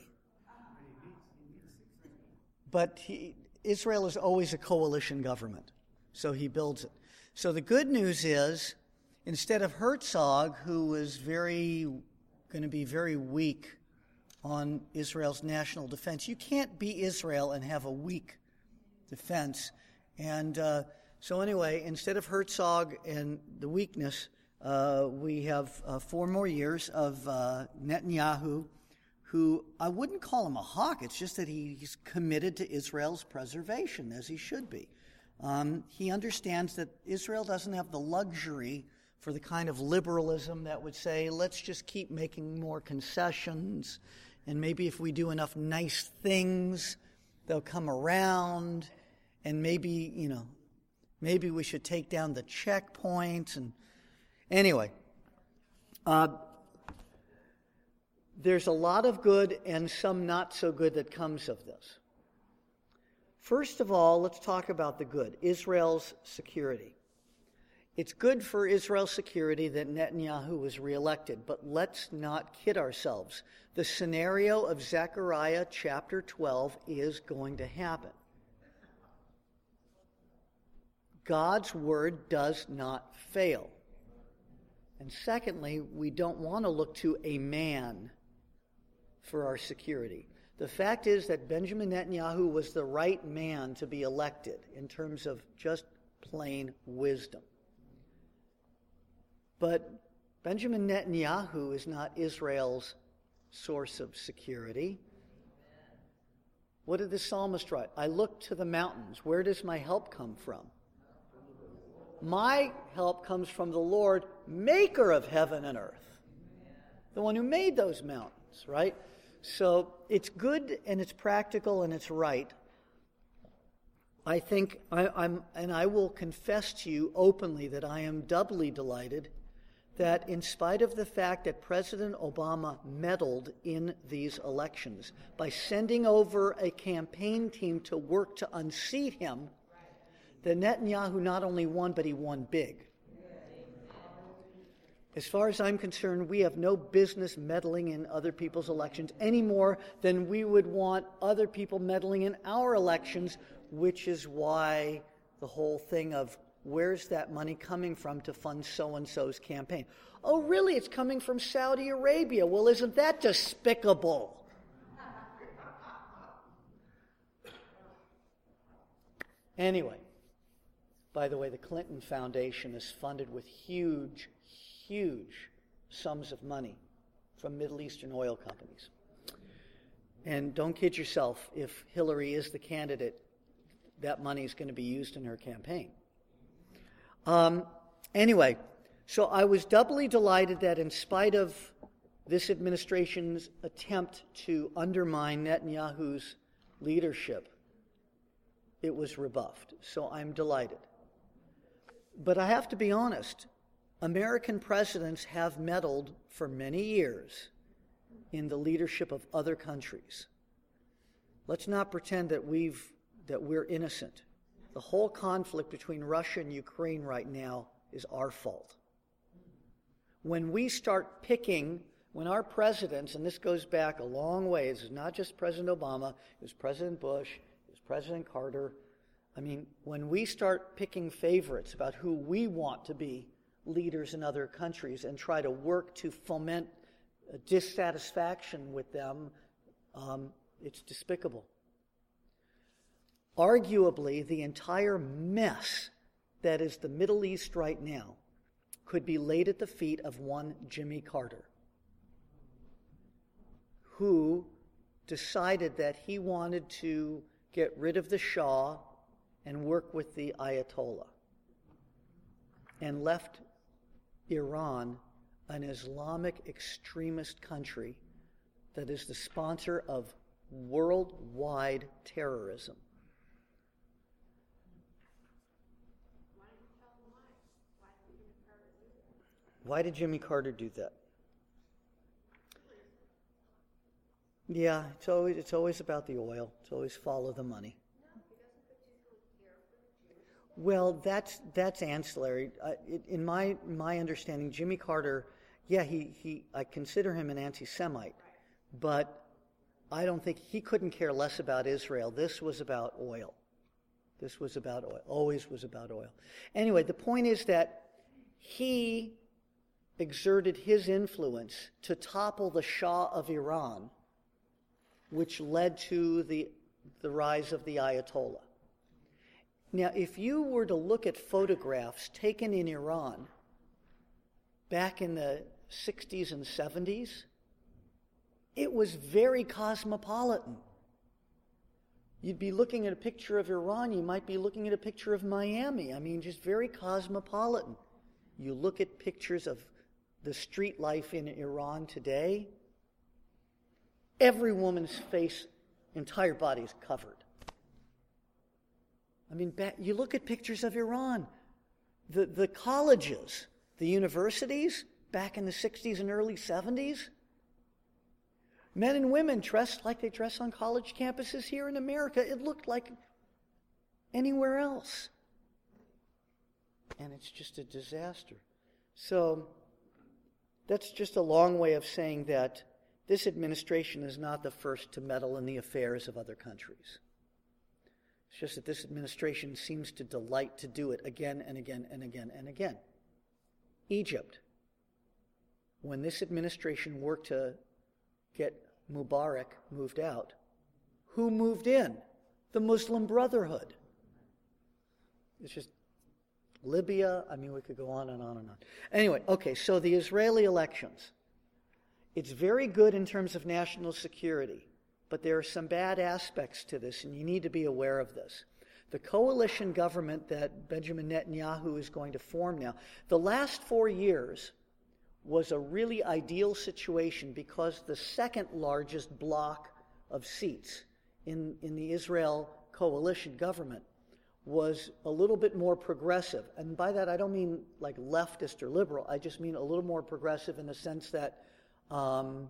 But he, Israel is always a coalition government, so he builds it. So the good news is, instead of Herzog, who was very going to be very weak on Israel's national defense, you can't be Israel and have a weak defense. And uh, so anyway, instead of Herzog and the weakness, uh, we have uh, four more years of uh, Netanyahu, who I wouldn't call him a hawk. It's just that he, he's committed to Israel's preservation, as he should be. Um, he understands that Israel doesn't have the luxury for the kind of liberalism that would say, let's just keep making more concessions, and maybe if we do enough nice things, they'll come around, and maybe, you know, maybe we should take down the checkpoints. And anyway, uh, there's a lot of good and some not so good that comes of this. First of all, let's talk about the good, Israel's security. It's good for Israel's security that Netanyahu was reelected, but let's not kid ourselves. The scenario of Zechariah chapter twelve is going to happen. God's word does not fail. And secondly, we don't want to look to a man for our security. The fact is that Benjamin Netanyahu was the right man to be elected in terms of just plain wisdom. But Benjamin Netanyahu is not Israel's source of security. What did the psalmist write? I look to the mountains. Where does my help come from? My help comes from the Lord, maker of heaven and earth. The one who made those mountains, right? So it's good and it's practical and it's right. I think, I, I'm, and I will confess to you openly that I am doubly delighted that in spite of the fact that President Obama meddled in these elections by sending over a campaign team to work to unseat him, that Netanyahu not only won, but he won big. As far as I'm concerned, we have no business meddling in other people's elections any more than we would want other people meddling in our elections, which is why the whole thing of where's that money coming from to fund so-and-so's campaign? Oh, really? It's coming from Saudi Arabia. Well, isn't that despicable? Anyway, by the way, the Clinton Foundation is funded with huge, huge sums of money from Middle Eastern oil companies. And don't kid yourself, if Hillary is the candidate, that money is going to be used in her campaign. Um, anyway, so I was doubly delighted that in spite of this administration's attempt to undermine Netanyahu's leadership, it was rebuffed. So I'm delighted. But I have to be honest, American presidents have meddled for many years in the leadership of other countries. Let's not pretend that we've that we're innocent. The whole conflict between Russia and Ukraine right now is our fault. When we start picking, when our presidents, and this goes back a long way, this is not just President Obama, it was President Bush, it was President Carter. I mean, when we start picking favorites about who we want to be leaders in other countries and try to work to foment dissatisfaction with them, um, it's despicable. Arguably, the entire mess that is the Middle East right now could be laid at the feet of one Jimmy Carter, who decided that he wanted to get rid of the Shah and work with the Ayatollah, and left Iran an Islamic extremist country that is the sponsor of worldwide terrorism. Why did Jimmy Carter do that? Yeah, it's always it's always about the oil. It's always follow the money. No, he doesn't particularly care for the Jews. Well, that's that's ancillary. Uh, it, in my my understanding, Jimmy Carter, yeah, he, he I consider him an anti-Semite, but I don't think he couldn't care less about Israel. This was about oil. This was about oil. Always was about oil. Anyway, the point is that he exerted his influence to topple the Shah of Iran, which led to the the rise of the Ayatollah. Now, if you were to look at photographs taken in Iran back in the sixties and seventies, it was very cosmopolitan. You'd be looking at a picture of Iran, you might be looking at a picture of Miami. I mean, just very cosmopolitan. You look at pictures of the street life in Iran today, every woman's face, entire body is covered. I mean, you look at pictures of Iran, the, the colleges, the universities, back in the sixties and early seventies, men and women dressed like they dress on college campuses here in America. It looked like anywhere else. And it's just a disaster. So, that's just a long way of saying that this administration is not the first to meddle in the affairs of other countries. It's just that this administration seems to delight to do it again and again and again and again. Egypt. When this administration worked to get Mubarak moved out, who moved in? The Muslim Brotherhood. It's just Libya. I mean, we could go on and on and on. Anyway, okay, so the Israeli elections. It's very good in terms of national security, but there are some bad aspects to this, and you need to be aware of this. The coalition government that Benjamin Netanyahu is going to form now, the last four years was a really ideal situation because the second largest bloc of seats in, in the Israel coalition government was a little bit more progressive. And by that I don't mean like leftist or liberal, I just mean a little more progressive in the sense that um,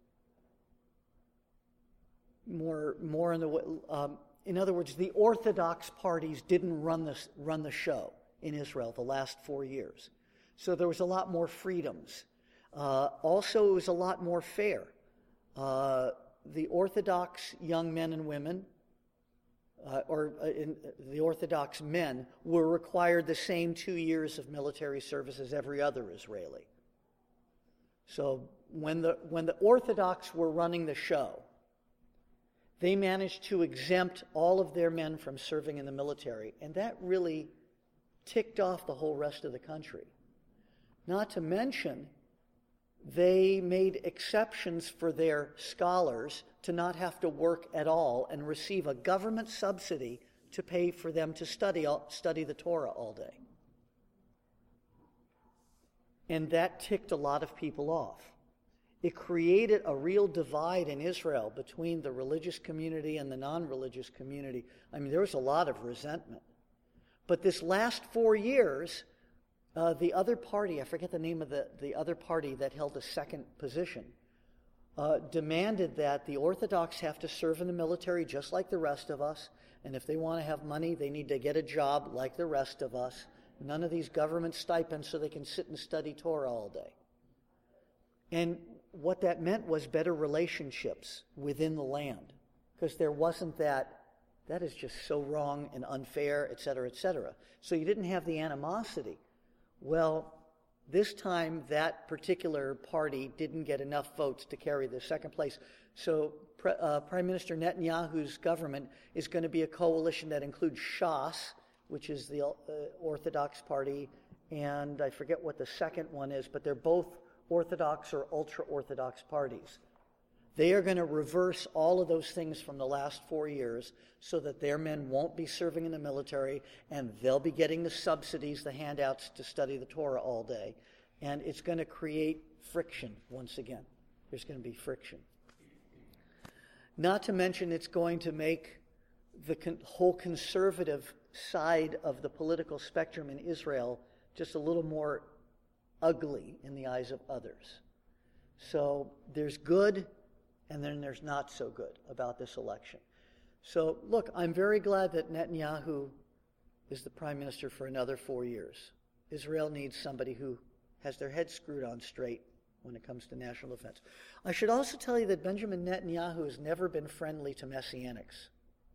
more more in the um, in other words, the Orthodox parties didn't run the run the show in Israel the last four years. So there was a lot more freedoms. Uh, also, it was a lot more fair. Uh, the Orthodox young men and women, uh, or uh, in, the Orthodox men, were required the same two years of military service as every other Israeli. So when the when the Orthodox were running the show, they managed to exempt all of their men from serving in the military, and that really ticked off the whole rest of the country. Not to mention, they made exceptions for their scholars to not have to work at all and receive a government subsidy to pay for them to study study the Torah all day. And that ticked a lot of people off. It created a real divide in Israel between the religious community and the non-religious community. I mean, there was a lot of resentment. But this last four years, uh, the other party, I forget the name of the, the other party that held the second position, uh, demanded that the Orthodox have to serve in the military just like the rest of us, and if they want to have money, they need to get a job like the rest of us. None of these government stipends so they can sit and study Torah all day. And what that meant was better relationships within the land, because there wasn't that, that is just so wrong and unfair, et cetera, et cetera. So you didn't have the animosity. Well, this time that particular party didn't get enough votes to carry the second place. So uh, Prime Minister Netanyahu's government is going to be a coalition that includes Shas, which is the uh, Orthodox party, and I forget what the second one is, but they're both Orthodox or ultra-Orthodox parties. They are going to reverse all of those things from the last four years so that their men won't be serving in the military and they'll be getting the subsidies, the handouts to study the Torah all day. And it's going to create friction once again. There's going to be friction. Not to mention it's going to make the con- whole conservative side of the political spectrum in Israel just a little more ugly in the eyes of others. So there's good and then there's not so good about this election. So, look, I'm very glad that Netanyahu is the prime minister for another four years. Israel needs somebody who has their head screwed on straight when it comes to national defense. I should also tell you that Benjamin Netanyahu has never been friendly to Messianics.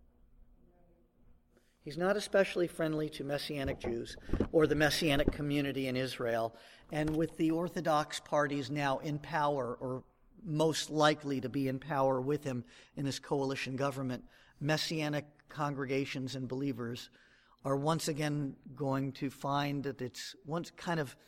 He's not especially friendly to Messianic Jews or the Messianic community in Israel. And with the Orthodox parties now in power, or most likely to be in power with him in this coalition government, Messianic congregations and believers are once again going to find that it's once kind of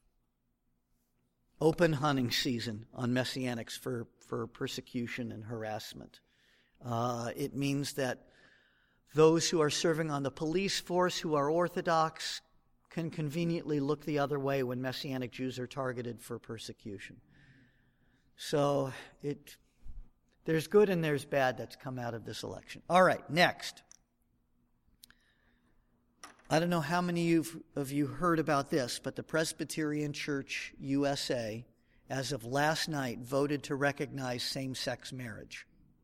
open hunting season on Messianics for, for persecution and harassment. Uh, it means that those who are serving on the police force who are Orthodox can conveniently look the other way when Messianic Jews are targeted for persecution. So it there's good and there's bad that's come out of this election. All right, next. I don't know how many of you heard about this, but the Presbyterian Church U S A, as of last night, voted to recognize same-sex marriage.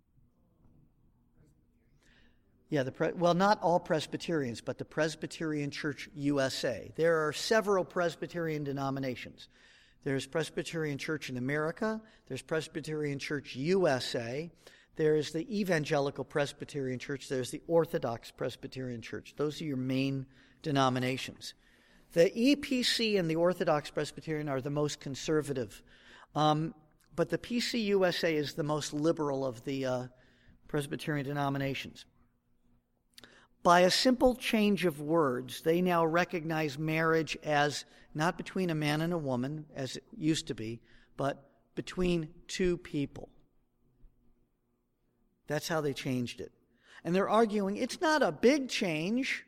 Yeah, the pre- well, not all Presbyterians, but the Presbyterian Church U S A. There are several Presbyterian denominations. There's Presbyterian Church in America. There's Presbyterian Church U S A. There's the Evangelical Presbyterian Church. There's the Orthodox Presbyterian Church. Those are your main denominations. The E P C and the Orthodox Presbyterian are the most conservative. Um, but the P C U S A is the most liberal of the uh, Presbyterian denominations. By a simple change of words, they now recognize marriage as not between a man and a woman, as it used to be, but between two people. That's how they changed it. And they're arguing it's not a big change.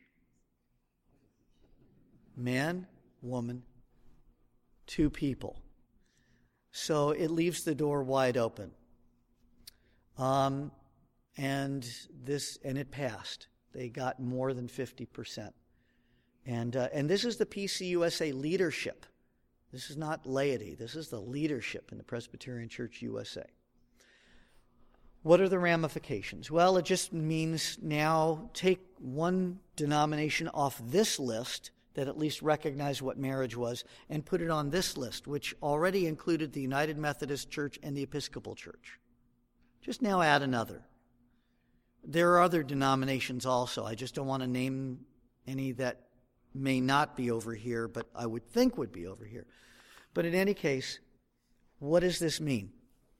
Man, woman, two people. So it leaves the door wide open. Um, and this, and it passed. They got more than fifty percent. And uh, and this is the P C U S A leadership. This is not laity. This is the leadership in the Presbyterian Church U S A. What are the ramifications? Well, it just means now take one denomination off this list that at least recognized what marriage was and put it on this list, which already included the United Methodist Church and the Episcopal Church. Just now add another. There are other denominations also. I just don't want to name any that may not be over here, but I would think would be over here. But in any case, what does this mean?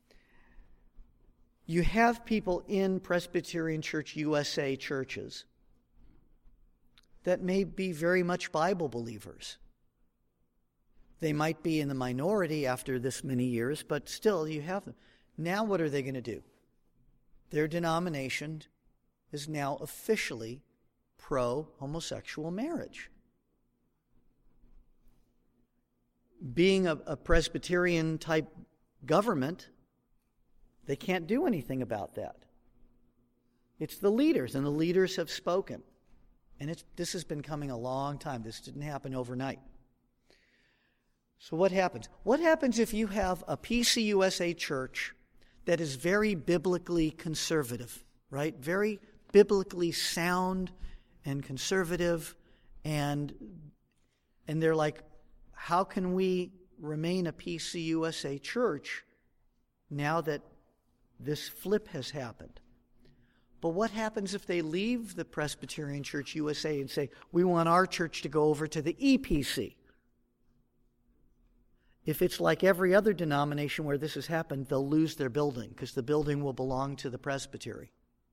You have people in Presbyterian Church U S A churches that may be very much Bible believers. They might be in the minority after this many years, but still you have them. Now what are they going to do? Their denomination is now officially pro-homosexual marriage. Being a, a Presbyterian-type government, they can't do anything about that. It's the leaders, and the leaders have spoken. And it's, this has been coming a long time. This didn't happen overnight. So what happens? What happens if you have a P C U S A church that is very biblically conservative, right? Very biblically sound and conservative, and and they're like, how can we remain a P C U S A church now that this flip has happened? But what happens if they leave the Presbyterian Church U S A and say, we want our church to go over to the E P C? If it's like every other denomination where this has happened, they'll lose their building because the building will belong to the presbytery.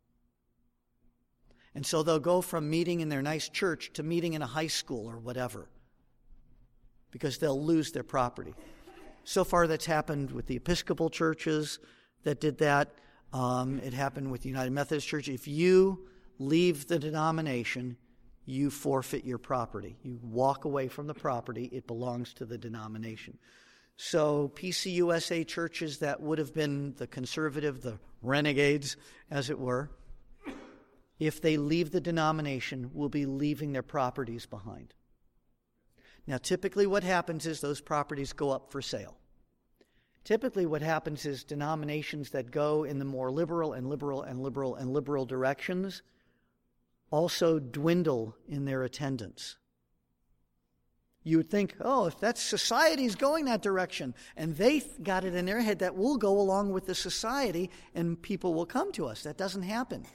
And so they'll go from meeting in their nice church to meeting in a high school or whatever because they'll lose their property. So far that's happened with the Episcopal churches that did that. Um, it happened with the United Methodist Church. If you leave the denomination, you forfeit your property. You walk away from the property. It belongs to the denomination. So P C U S A churches that would have been the conservative, the renegades, as it were, if they leave the denomination, will be leaving their properties behind. Now, typically what happens is those properties go up for sale. Typically what happens is denominations that go in the more liberal and liberal and liberal and liberal directions also dwindle in their attendance. You would think, oh, if that society's going that direction, and they got it in their head that we'll go along with the society and people will come to us. That doesn't happen.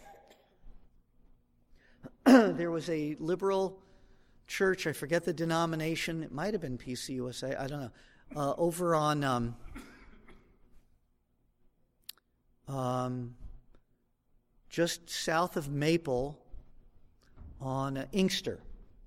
There was a liberal church, I forget the denomination, it might have been P C U S A, I don't know, uh, over on um, um, just south of Maple on uh, Inkster.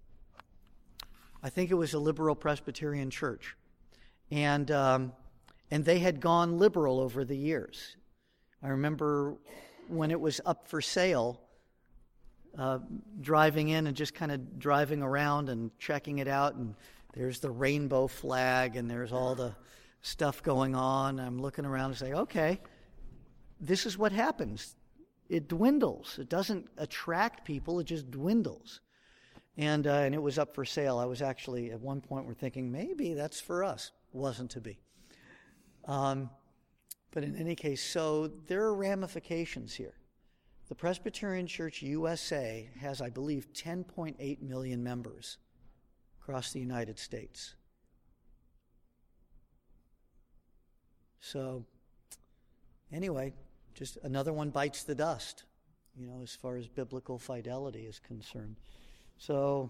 I think it was a liberal Presbyterian church. And um, and they had gone liberal over the years. I remember when it was up for sale, uh, driving in and just kind of driving around and checking it out, and there's the rainbow flag and there's all the stuff going on. I'm looking around and say, okay, this is what happens. It dwindles. It doesn't attract people, it just dwindles. And uh, and it was up for sale. I was actually, at one point, we're thinking, maybe that's for us. Wasn't to be. Um, but in any case, so there are ramifications here. The Presbyterian Church U S A has, I believe, ten point eight million members across the United States. So, anyway, just another one bites the dust, you know, as far as biblical fidelity is concerned. So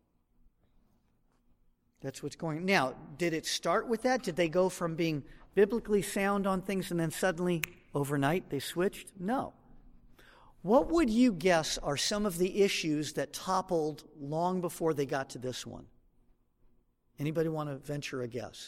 that's what's going. Now, did it start with that? Did they go from being biblically sound on things and then suddenly overnight they switched? No. What would you guess are some of the issues that toppled long before they got to this one? Anybody want to venture a guess?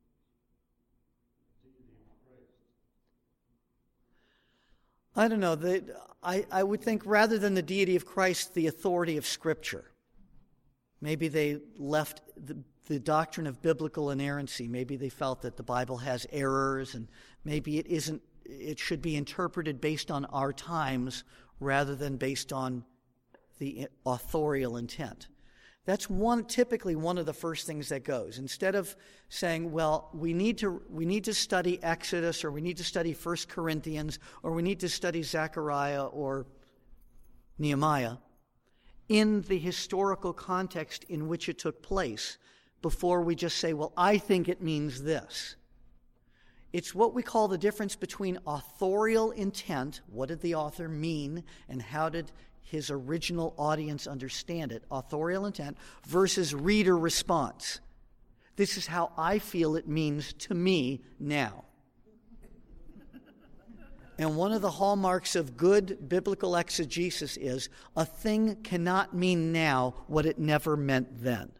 I don't know. The, I, I would think rather than the deity of Christ, the authority of Scripture. Maybe they left the, the doctrine of biblical inerrancy. Maybe they felt that the Bible has errors, and maybe it isn't. It should be interpreted based on our times rather than based on the authorial intent. That's one, typically one of the first things that goes. Instead of saying, well, we need to, we need to study Exodus, or we need to study First Corinthians, or we need to study Zechariah or Nehemiah in the historical context in which it took place, before we just say, well, I think it means this. It's what we call the difference between authorial intent, what did the author mean, and how did his original audience understand it, authorial intent, versus reader response. This is how I feel it means to me now. And one of the hallmarks of good biblical exegesis is a thing cannot mean now what it never meant then.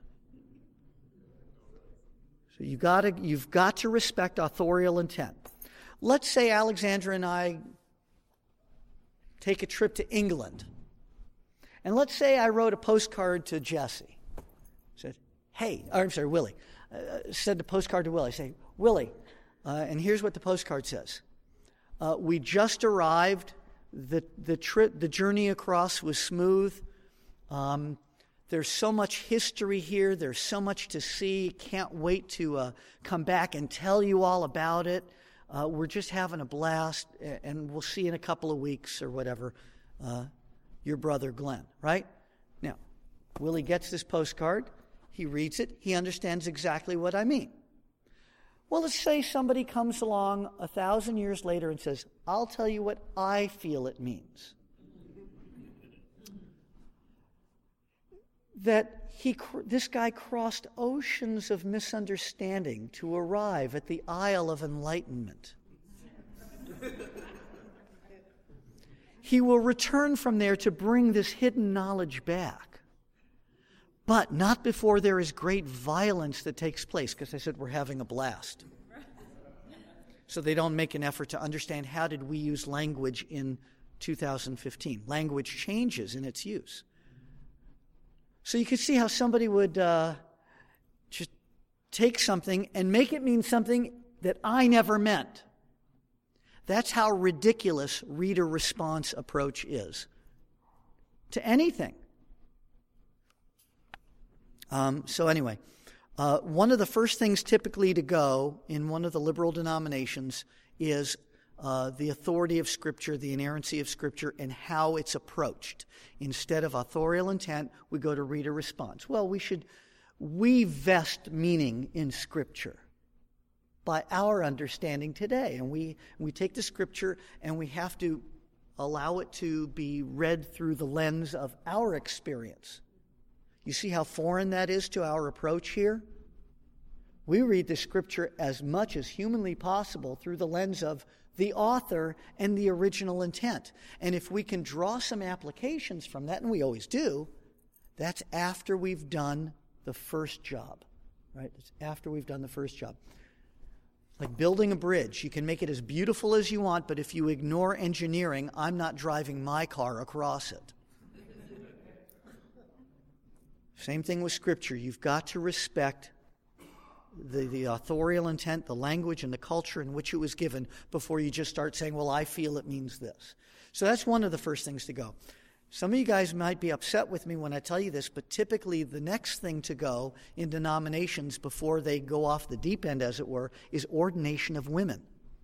So you gotta, you've got to respect authorial intent. Let's say Alexandra and I take a trip to England. And let's say I wrote a postcard to Jesse. Said, hey, or I'm sorry, Willie. Uh, said the postcard to Willie. I say, Willie, uh, and here's what the postcard says. Uh, we just arrived. The the trip, the journey across was smooth. Um, there's so much history here. There's so much to see. Can't wait to uh, come back and tell you all about it. Uh, we're just having a blast, and we'll see you in a couple of weeks or whatever. Uh, your brother Glenn, right? Now, Willie gets this postcard. He reads it. He understands exactly what I mean. Well, let's say somebody comes along a thousand years later and says, I'll tell you what I feel it means. That he, this guy crossed oceans of misunderstanding to arrive at the Isle of Enlightenment. He will return from there to bring this hidden knowledge back. But not before there is great violence that takes place, because I said we're having a blast. So they don't make an effort to understand how did we use language in two thousand fifteen. Language changes in its use. So you could see how somebody would uh, just take something and make it mean something that I never meant. That's how ridiculous reader response approach is to anything. Um, so anyway, Uh, one of the first things typically to go in one of the liberal denominations is uh, the authority of Scripture, the inerrancy of Scripture, and how it's approached. Instead of authorial intent, we go to reader response. Well, we should, we vest meaning in Scripture by our understanding today. And we, we take the Scripture and we have to allow it to be read through the lens of our experience. You see how foreign that is to our approach here? We read the Scripture as much as humanly possible through the lens of the author and the original intent. And if we can draw some applications from that, and we always do, that's after we've done the first job, right? It's after we've done the first job. Like building a bridge. You can make it as beautiful as you want, but if you ignore engineering, I'm not driving my car across it. Same thing with Scripture. You've got to respect the, the authorial intent, the language, and the culture in which it was given before you just start saying, well, I feel it means this. So that's one of the first things to go. Some of you guys might be upset with me when I tell you this, but typically the next thing to go in denominations before they go off the deep end, as it were, is ordination of women.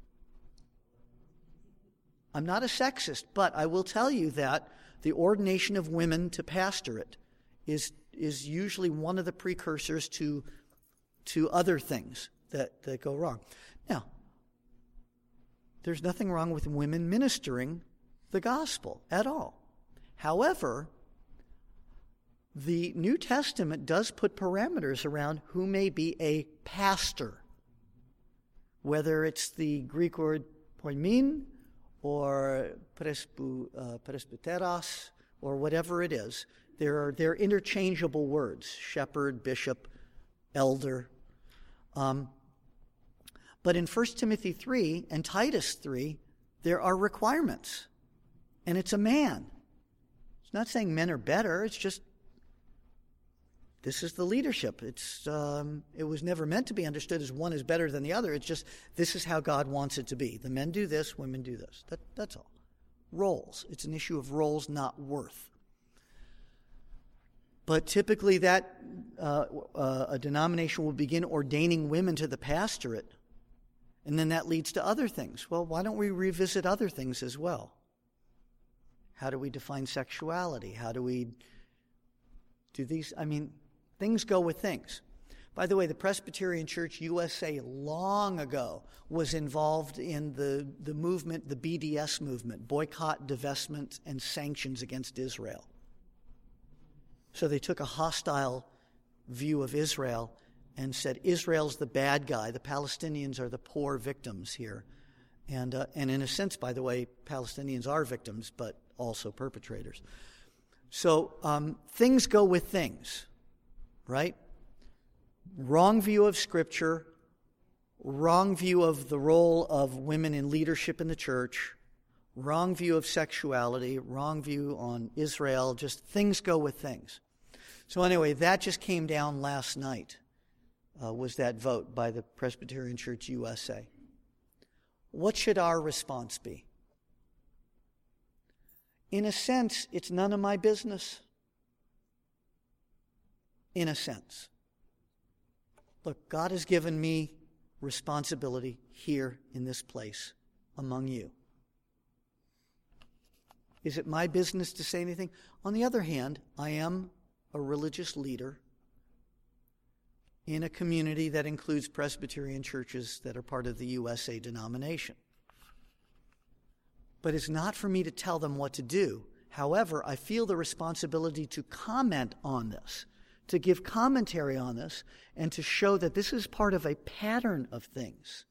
I'm not a sexist, but I will tell you that the ordination of women to pastorate is is usually one of the precursors to to other things that, that go wrong. Now, there's nothing wrong with women ministering the gospel at all. However, the New Testament does put parameters around who may be a pastor, whether it's the Greek word poimen or presbu, uh, presbyteros or whatever it is. They're, they're interchangeable words, shepherd, bishop, elder. Um, but in First Timothy three and Titus three, there are requirements. And it's a man. It's not saying men are better. It's just, this is the leadership. It's um, it was never meant to be understood as one is better than the other. It's just, this is how God wants it to be. The men do this, women do this. That, that's all. Roles. It's an issue of roles, not worth. But typically that uh, uh, a denomination will begin ordaining women to the pastorate, and then that leads to other things. Well, why don't we revisit other things as well? How do we define sexuality? How do we do these? I mean, things go with things. By the way, the Presbyterian Church U S A long ago was involved in the, the movement, the B D S movement, boycott, divestment, and sanctions against Israel. So they took a hostile view of Israel and said, Israel's the bad guy. The Palestinians are the poor victims here. And uh, and in a sense, by the way, Palestinians are victims, but also perpetrators. So um, things go with things, right? Wrong view of Scripture, wrong view of the role of women in leadership in the church, wrong view of sexuality, wrong view on Israel, just things go with things. So anyway, that just came down last night, uh, was that vote by the Presbyterian Church U S A. What should our response be? In a sense, it's none of my business. In a sense. Look, God has given me responsibility here in this place among you. Is it my business to say anything? On the other hand, I am a religious leader in a community that includes Presbyterian churches that are part of the U S A denomination. But it's not for me to tell them what to do. However, I feel the responsibility to comment on this, to give commentary on this, and to show that this is part of a pattern of things.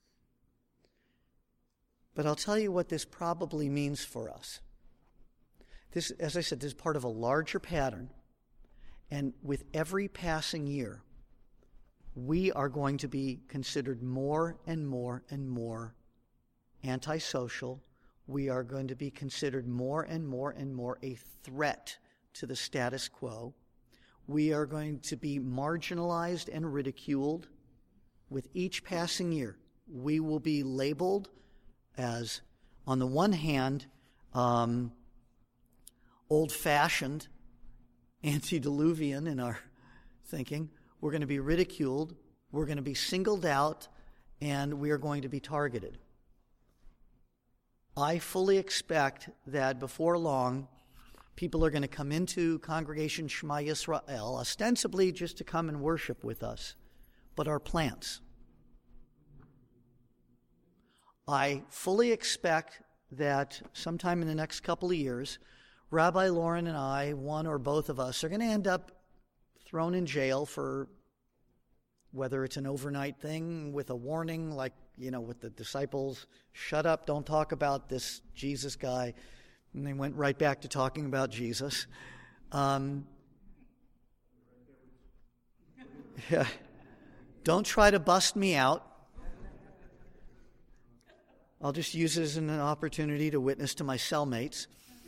But I'll tell you what this probably means for us. This, as I said, this is part of a larger pattern. And with every passing year, we are going to be considered more and more and more antisocial. We are going to be considered more and more and more a threat to the status quo. We are going to be marginalized and ridiculed. With each passing year, we will be labeled as, on the one hand, um, old-fashioned, antediluvian in our thinking. we're going to be ridiculed, we're going to be singled out, and we are going to be targeted. I fully expect that before long, people are going to come into Congregation Shema Yisrael, ostensibly just to come and worship with us, but are plants. I fully expect that sometime in the next couple of years, Rabbi Lauren and I, one or both of us, are going to end up thrown in jail for whether it's an overnight thing with a warning, like, you know, with the disciples, shut up, don't talk about this Jesus guy. And they went right back to talking about Jesus. Um, yeah. Don't try to bust me out. I'll just use it as an opportunity to witness to my cellmates.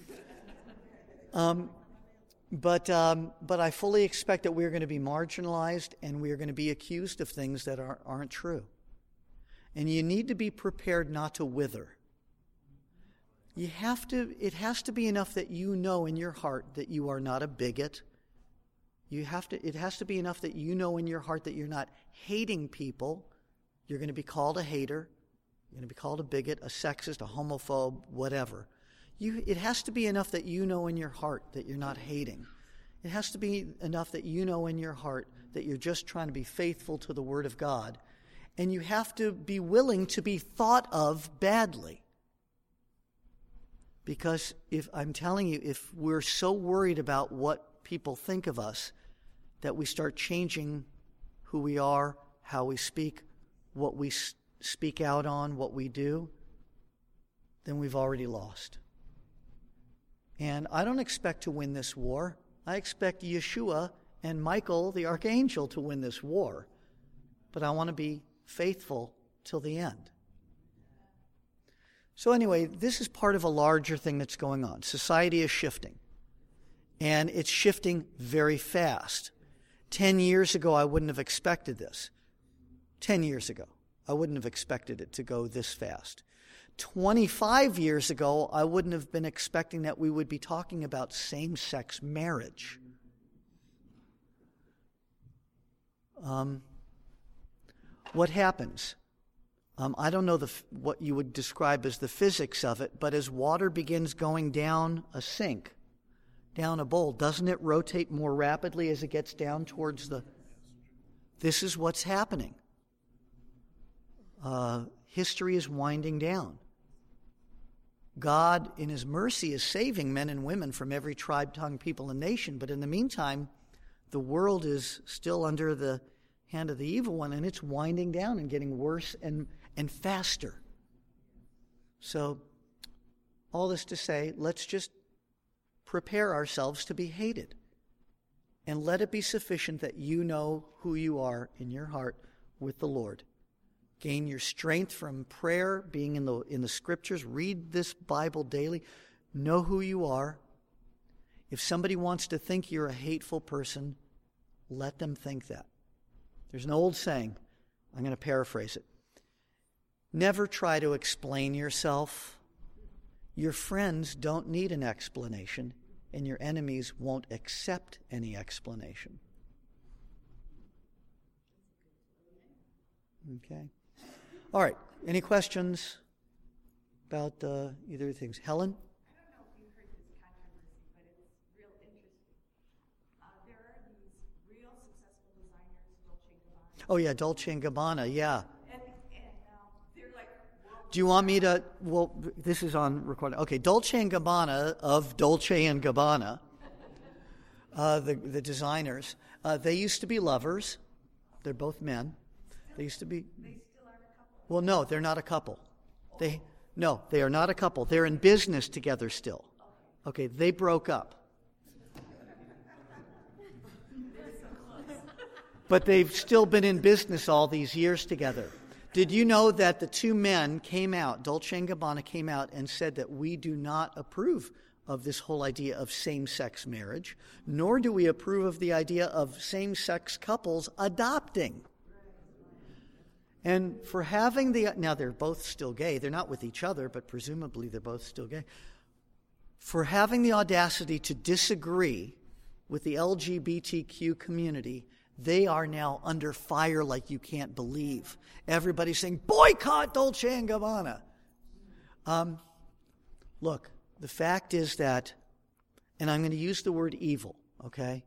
Um, but um, but I fully expect that we're going to be marginalized and we are going to be accused of things that are, aren't true. And you need to be prepared not to wither. You have to. It has to be enough that you know in your heart that you are not a bigot. You have to. It has to be enough that you know in your heart that you're not hating people. You're going to be called a hater. You're going to be called a bigot, a sexist, a homophobe, whatever. You, it has to be enough that you know in your heart that you're not hating. It has to be enough that you know in your heart that you're just trying to be faithful to the Word of God. And you have to be willing to be thought of badly. Because if I'm telling you, if we're so worried about what people think of us, that we start changing who we are, how we speak, what we speak out on, what we do, then we've already lost. And I don't expect to win this war. I expect Yeshua and Michael, the archangel, to win this war. But I want to be faithful till the end. So anyway, this is part of a larger thing that's going on. Society is shifting. And it's shifting very fast. Ten years ago, I wouldn't have expected this. Ten years ago, I wouldn't have expected it to go this fast. Twenty-five years ago, I wouldn't have been expecting that we would be talking about same-sex marriage. Um, what happens? Um, I don't know the, what you would describe as the physics of it, but as water begins going down a sink, down a bowl, doesn't it rotate more rapidly as it gets down towards the... This is what's happening. Uh, history is winding down. God, in His mercy, is saving men and women from every tribe, tongue, people, and nation, but in the meantime, the world is still under the hand of the evil one, and it's winding down and getting worse and, and faster. So, all this to say, let's just prepare ourselves to be hated. And let it be sufficient that you know who you are in your heart with the Lord. Gain your strength from prayer, being in the in the Scriptures. Read this Bible daily. Know who you are. If somebody wants to think you're a hateful person, let them think that. There's an old saying. I'm going to paraphrase it. Never try to explain yourself. Your friends don't need an explanation, and your enemies won't accept any explanation. Okay. All right. Any questions about uh, either of the things? Helen? I don't know if you heard this controversy, but it's real interesting. Uh, there are these real successful designers, Dolce and Gabbana. Oh, yeah, Dolce and Gabbana, yeah. And, and um, they're like... World Do you want me to, well, this is on recording. Okay, Dolce and Gabbana of Dolce and Gabbana, uh, the, the designers, uh, they used to be lovers. They're both men. They used to be... They still aren't a couple? Well, no, they're not a couple. They No, they are not a couple. They're in business together still. Okay, they broke up. But they've still been in business all these years together. Did you know that the two men came out, Dolce and Gabbana came out and said that we do not approve of this whole idea of same-sex marriage, nor do we approve of the idea of same-sex couples adopting. And for having the, now they're both still gay, they're not with each other, but presumably they're both still gay. For having the audacity to disagree with the L G B T Q community They are now under fire like you can't believe. Everybody's saying, boycott Dolce and Gabbana. Um, look, the fact is that, and I'm going to use the word evil, okay?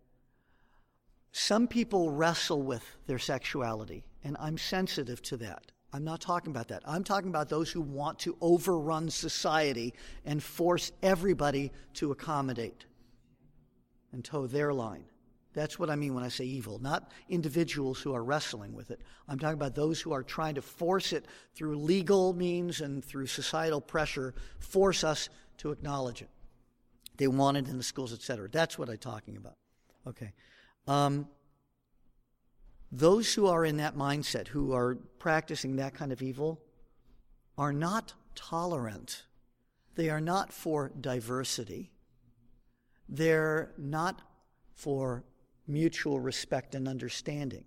Some people wrestle with their sexuality, and I'm sensitive to that. I'm not talking about that. I'm talking about those who want to overrun society and force everybody to accommodate and toe their line. That's what I mean when I say evil, not individuals who are wrestling with it. I'm talking about those who are trying to force it through legal means and through societal pressure, force us to acknowledge it. They want it in the schools, et cetera. That's what I'm talking about. Okay. Um, those who are in that mindset, who are practicing that kind of evil, are not tolerant. They are not for diversity. They're not for mutual respect and understanding.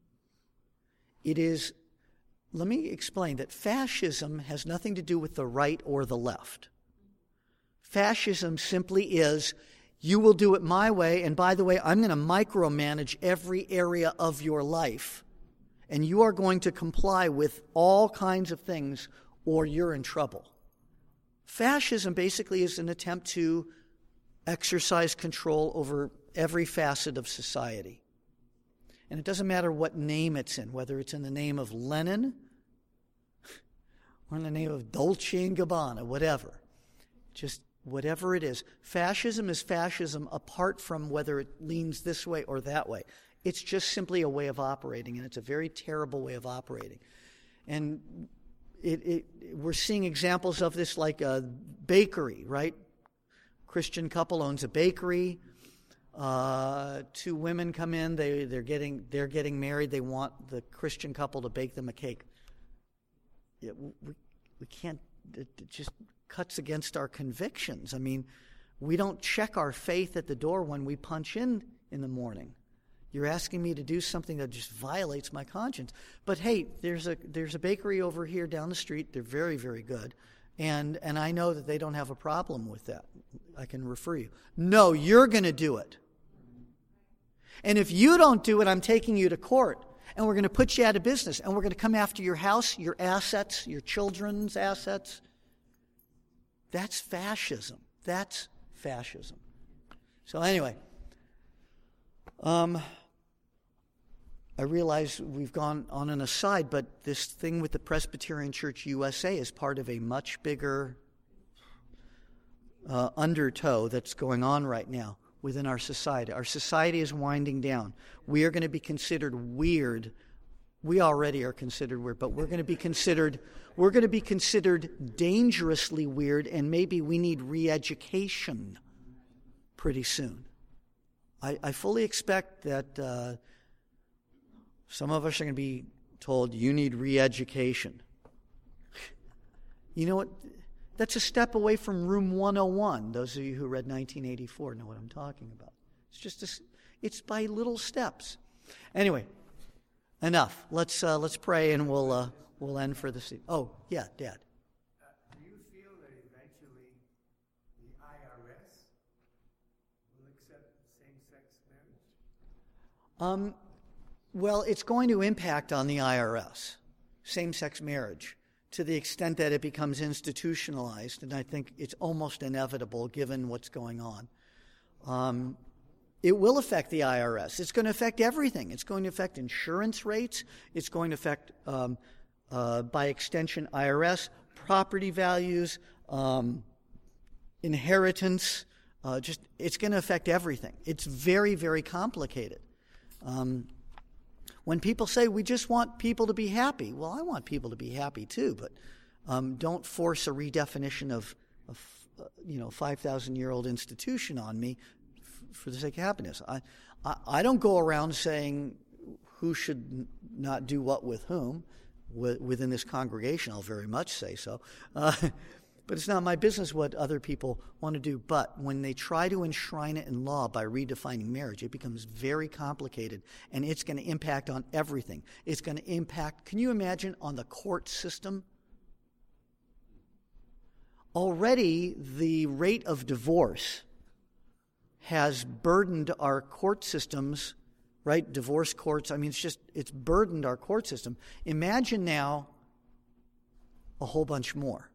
It is, let me explain that fascism has nothing to do with the right or the left. Fascism simply is, you will do it my way, and by the way, I'm going to micromanage every area of your life, and you are going to comply with all kinds of things, or you're in trouble. Fascism basically is an attempt to exercise control over every facet of society. And it doesn't matter what name it's in, whether it's in the name of Lenin or in the name of Dolce and Gabbana, whatever. Just whatever it is. Fascism is fascism apart from whether it leans this way or that way. It's just simply a way of operating, and it's a very terrible way of operating. And it, it, we're seeing examples of this like a bakery, right? Christian couple owns a bakery. Uh, two women come in. They they're getting they're getting married. They want the Christian couple to bake them a cake. Yeah, we we can't. It, it just cuts against our convictions. I mean, we don't check our faith at the door when we punch in in the morning. You're asking me to do something that just violates my conscience. But hey, there's a there's a bakery over here down the street. They're very very good. And and I know that they don't have a problem with that. I can refer you. No, you're going to do it. And if you don't do it, I'm taking you to court. And we're going to put you out of business. And we're going to come after your house, your assets, your children's assets. That's fascism. That's fascism. So anyway, um, I realize we've gone on an aside, but this thing with the Presbyterian Church U S A is part of a much bigger uh, undertow that's going on right now within our society. Our society is winding down. We are going to be considered weird. We already are considered weird, but we're going to be considered we're going to be considered dangerously weird, and maybe we need re-education pretty soon. I, I fully expect that uh, some of us are going to be told, you need re-education. You know what? That's a step away from Room one oh one. Those of you who read nineteen eighty-four know what I'm talking about. It's just a, it's by little steps. Anyway, enough. Let's uh, let's pray, and we'll uh, we'll end for this. Oh, yeah, Dad. Uh, do you feel that eventually the I R S will accept same-sex marriage? Um, well, it's going to impact on the I R S, same-sex marriage, to the extent that it becomes institutionalized, and I think it's almost inevitable given what's going on. Um, it will affect the I R S. It's going to affect everything. It's going to affect insurance rates. It's going to affect, um, uh, by extension, I R S, property values, um, inheritance. Uh, just it's going to affect everything. It's very, very complicated. Um, When people say, we just want people to be happy, well, I want people to be happy too, but um, don't force a redefinition of a uh, you know, five thousand year old institution on me f- for the sake of happiness. I, I, I don't go around saying who should n- not do what with whom. W- within this congregation, I'll very much say so. Uh, But it's not my business what other people want to do. But when they try to enshrine it in law by redefining marriage, it becomes very complicated, and it's going to impact on everything. It's going to impact, can you imagine, on the court system? Already, the rate of divorce has burdened our court systems right? Divorce courts. I mean, it's just, it's burdened our court system. Imagine now a whole bunch more.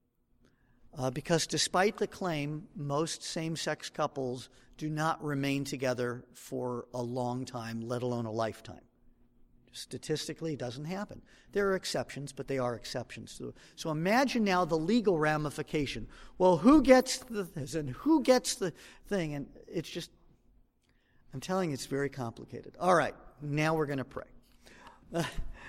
Uh, because despite the claim, most same-sex couples do not remain together for a long time, let alone a lifetime. Statistically, it doesn't happen. There are exceptions, but they are exceptions. So imagine now the legal ramification. Well, who gets the this and who gets the thing? And it's just, I'm telling you, it's very complicated. All right, now we're going to pray. Uh,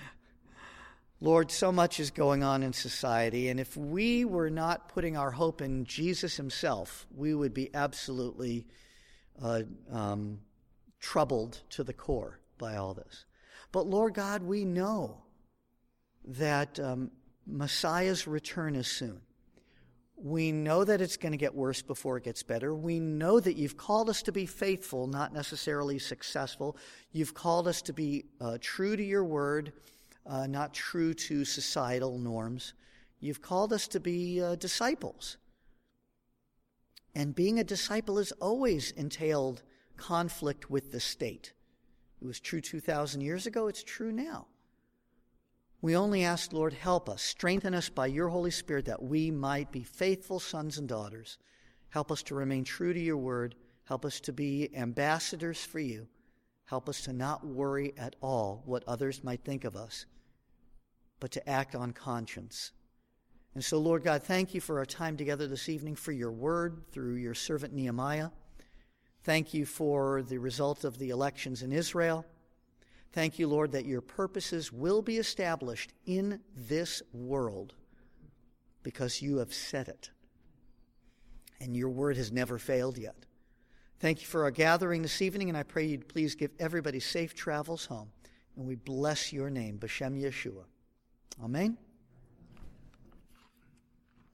Lord, so much is going on in society, and if we were not putting our hope in Jesus himself, we would be absolutely uh, um, troubled to the core by all this. But Lord God, we know that um, Messiah's return is soon. We know that it's going to get worse before it gets better. We know that you've called us to be faithful, not necessarily successful. You've called us to be uh, true to your word, uh, not true to societal norms. You've called us to be uh, disciples. And being a disciple has always entailed conflict with the state. It was true two thousand years ago. It's true now. We only ask, Lord, help us. Strengthen us by your Holy Spirit that we might be faithful sons and daughters. Help us to remain true to your word. Help us to be ambassadors for you. Help us to not worry at all what others might think of us, but to act on conscience. And so, Lord God, thank you for our time together this evening, for your word through your servant Nehemiah. Thank you for the result of the elections in Israel. Thank you, Lord, that your purposes will be established in this world because you have said it. And your word has never failed yet. Thank you for our gathering this evening, and I pray you'd please give everybody safe travels home. And we bless your name, B'Shem Yeshua. Amen.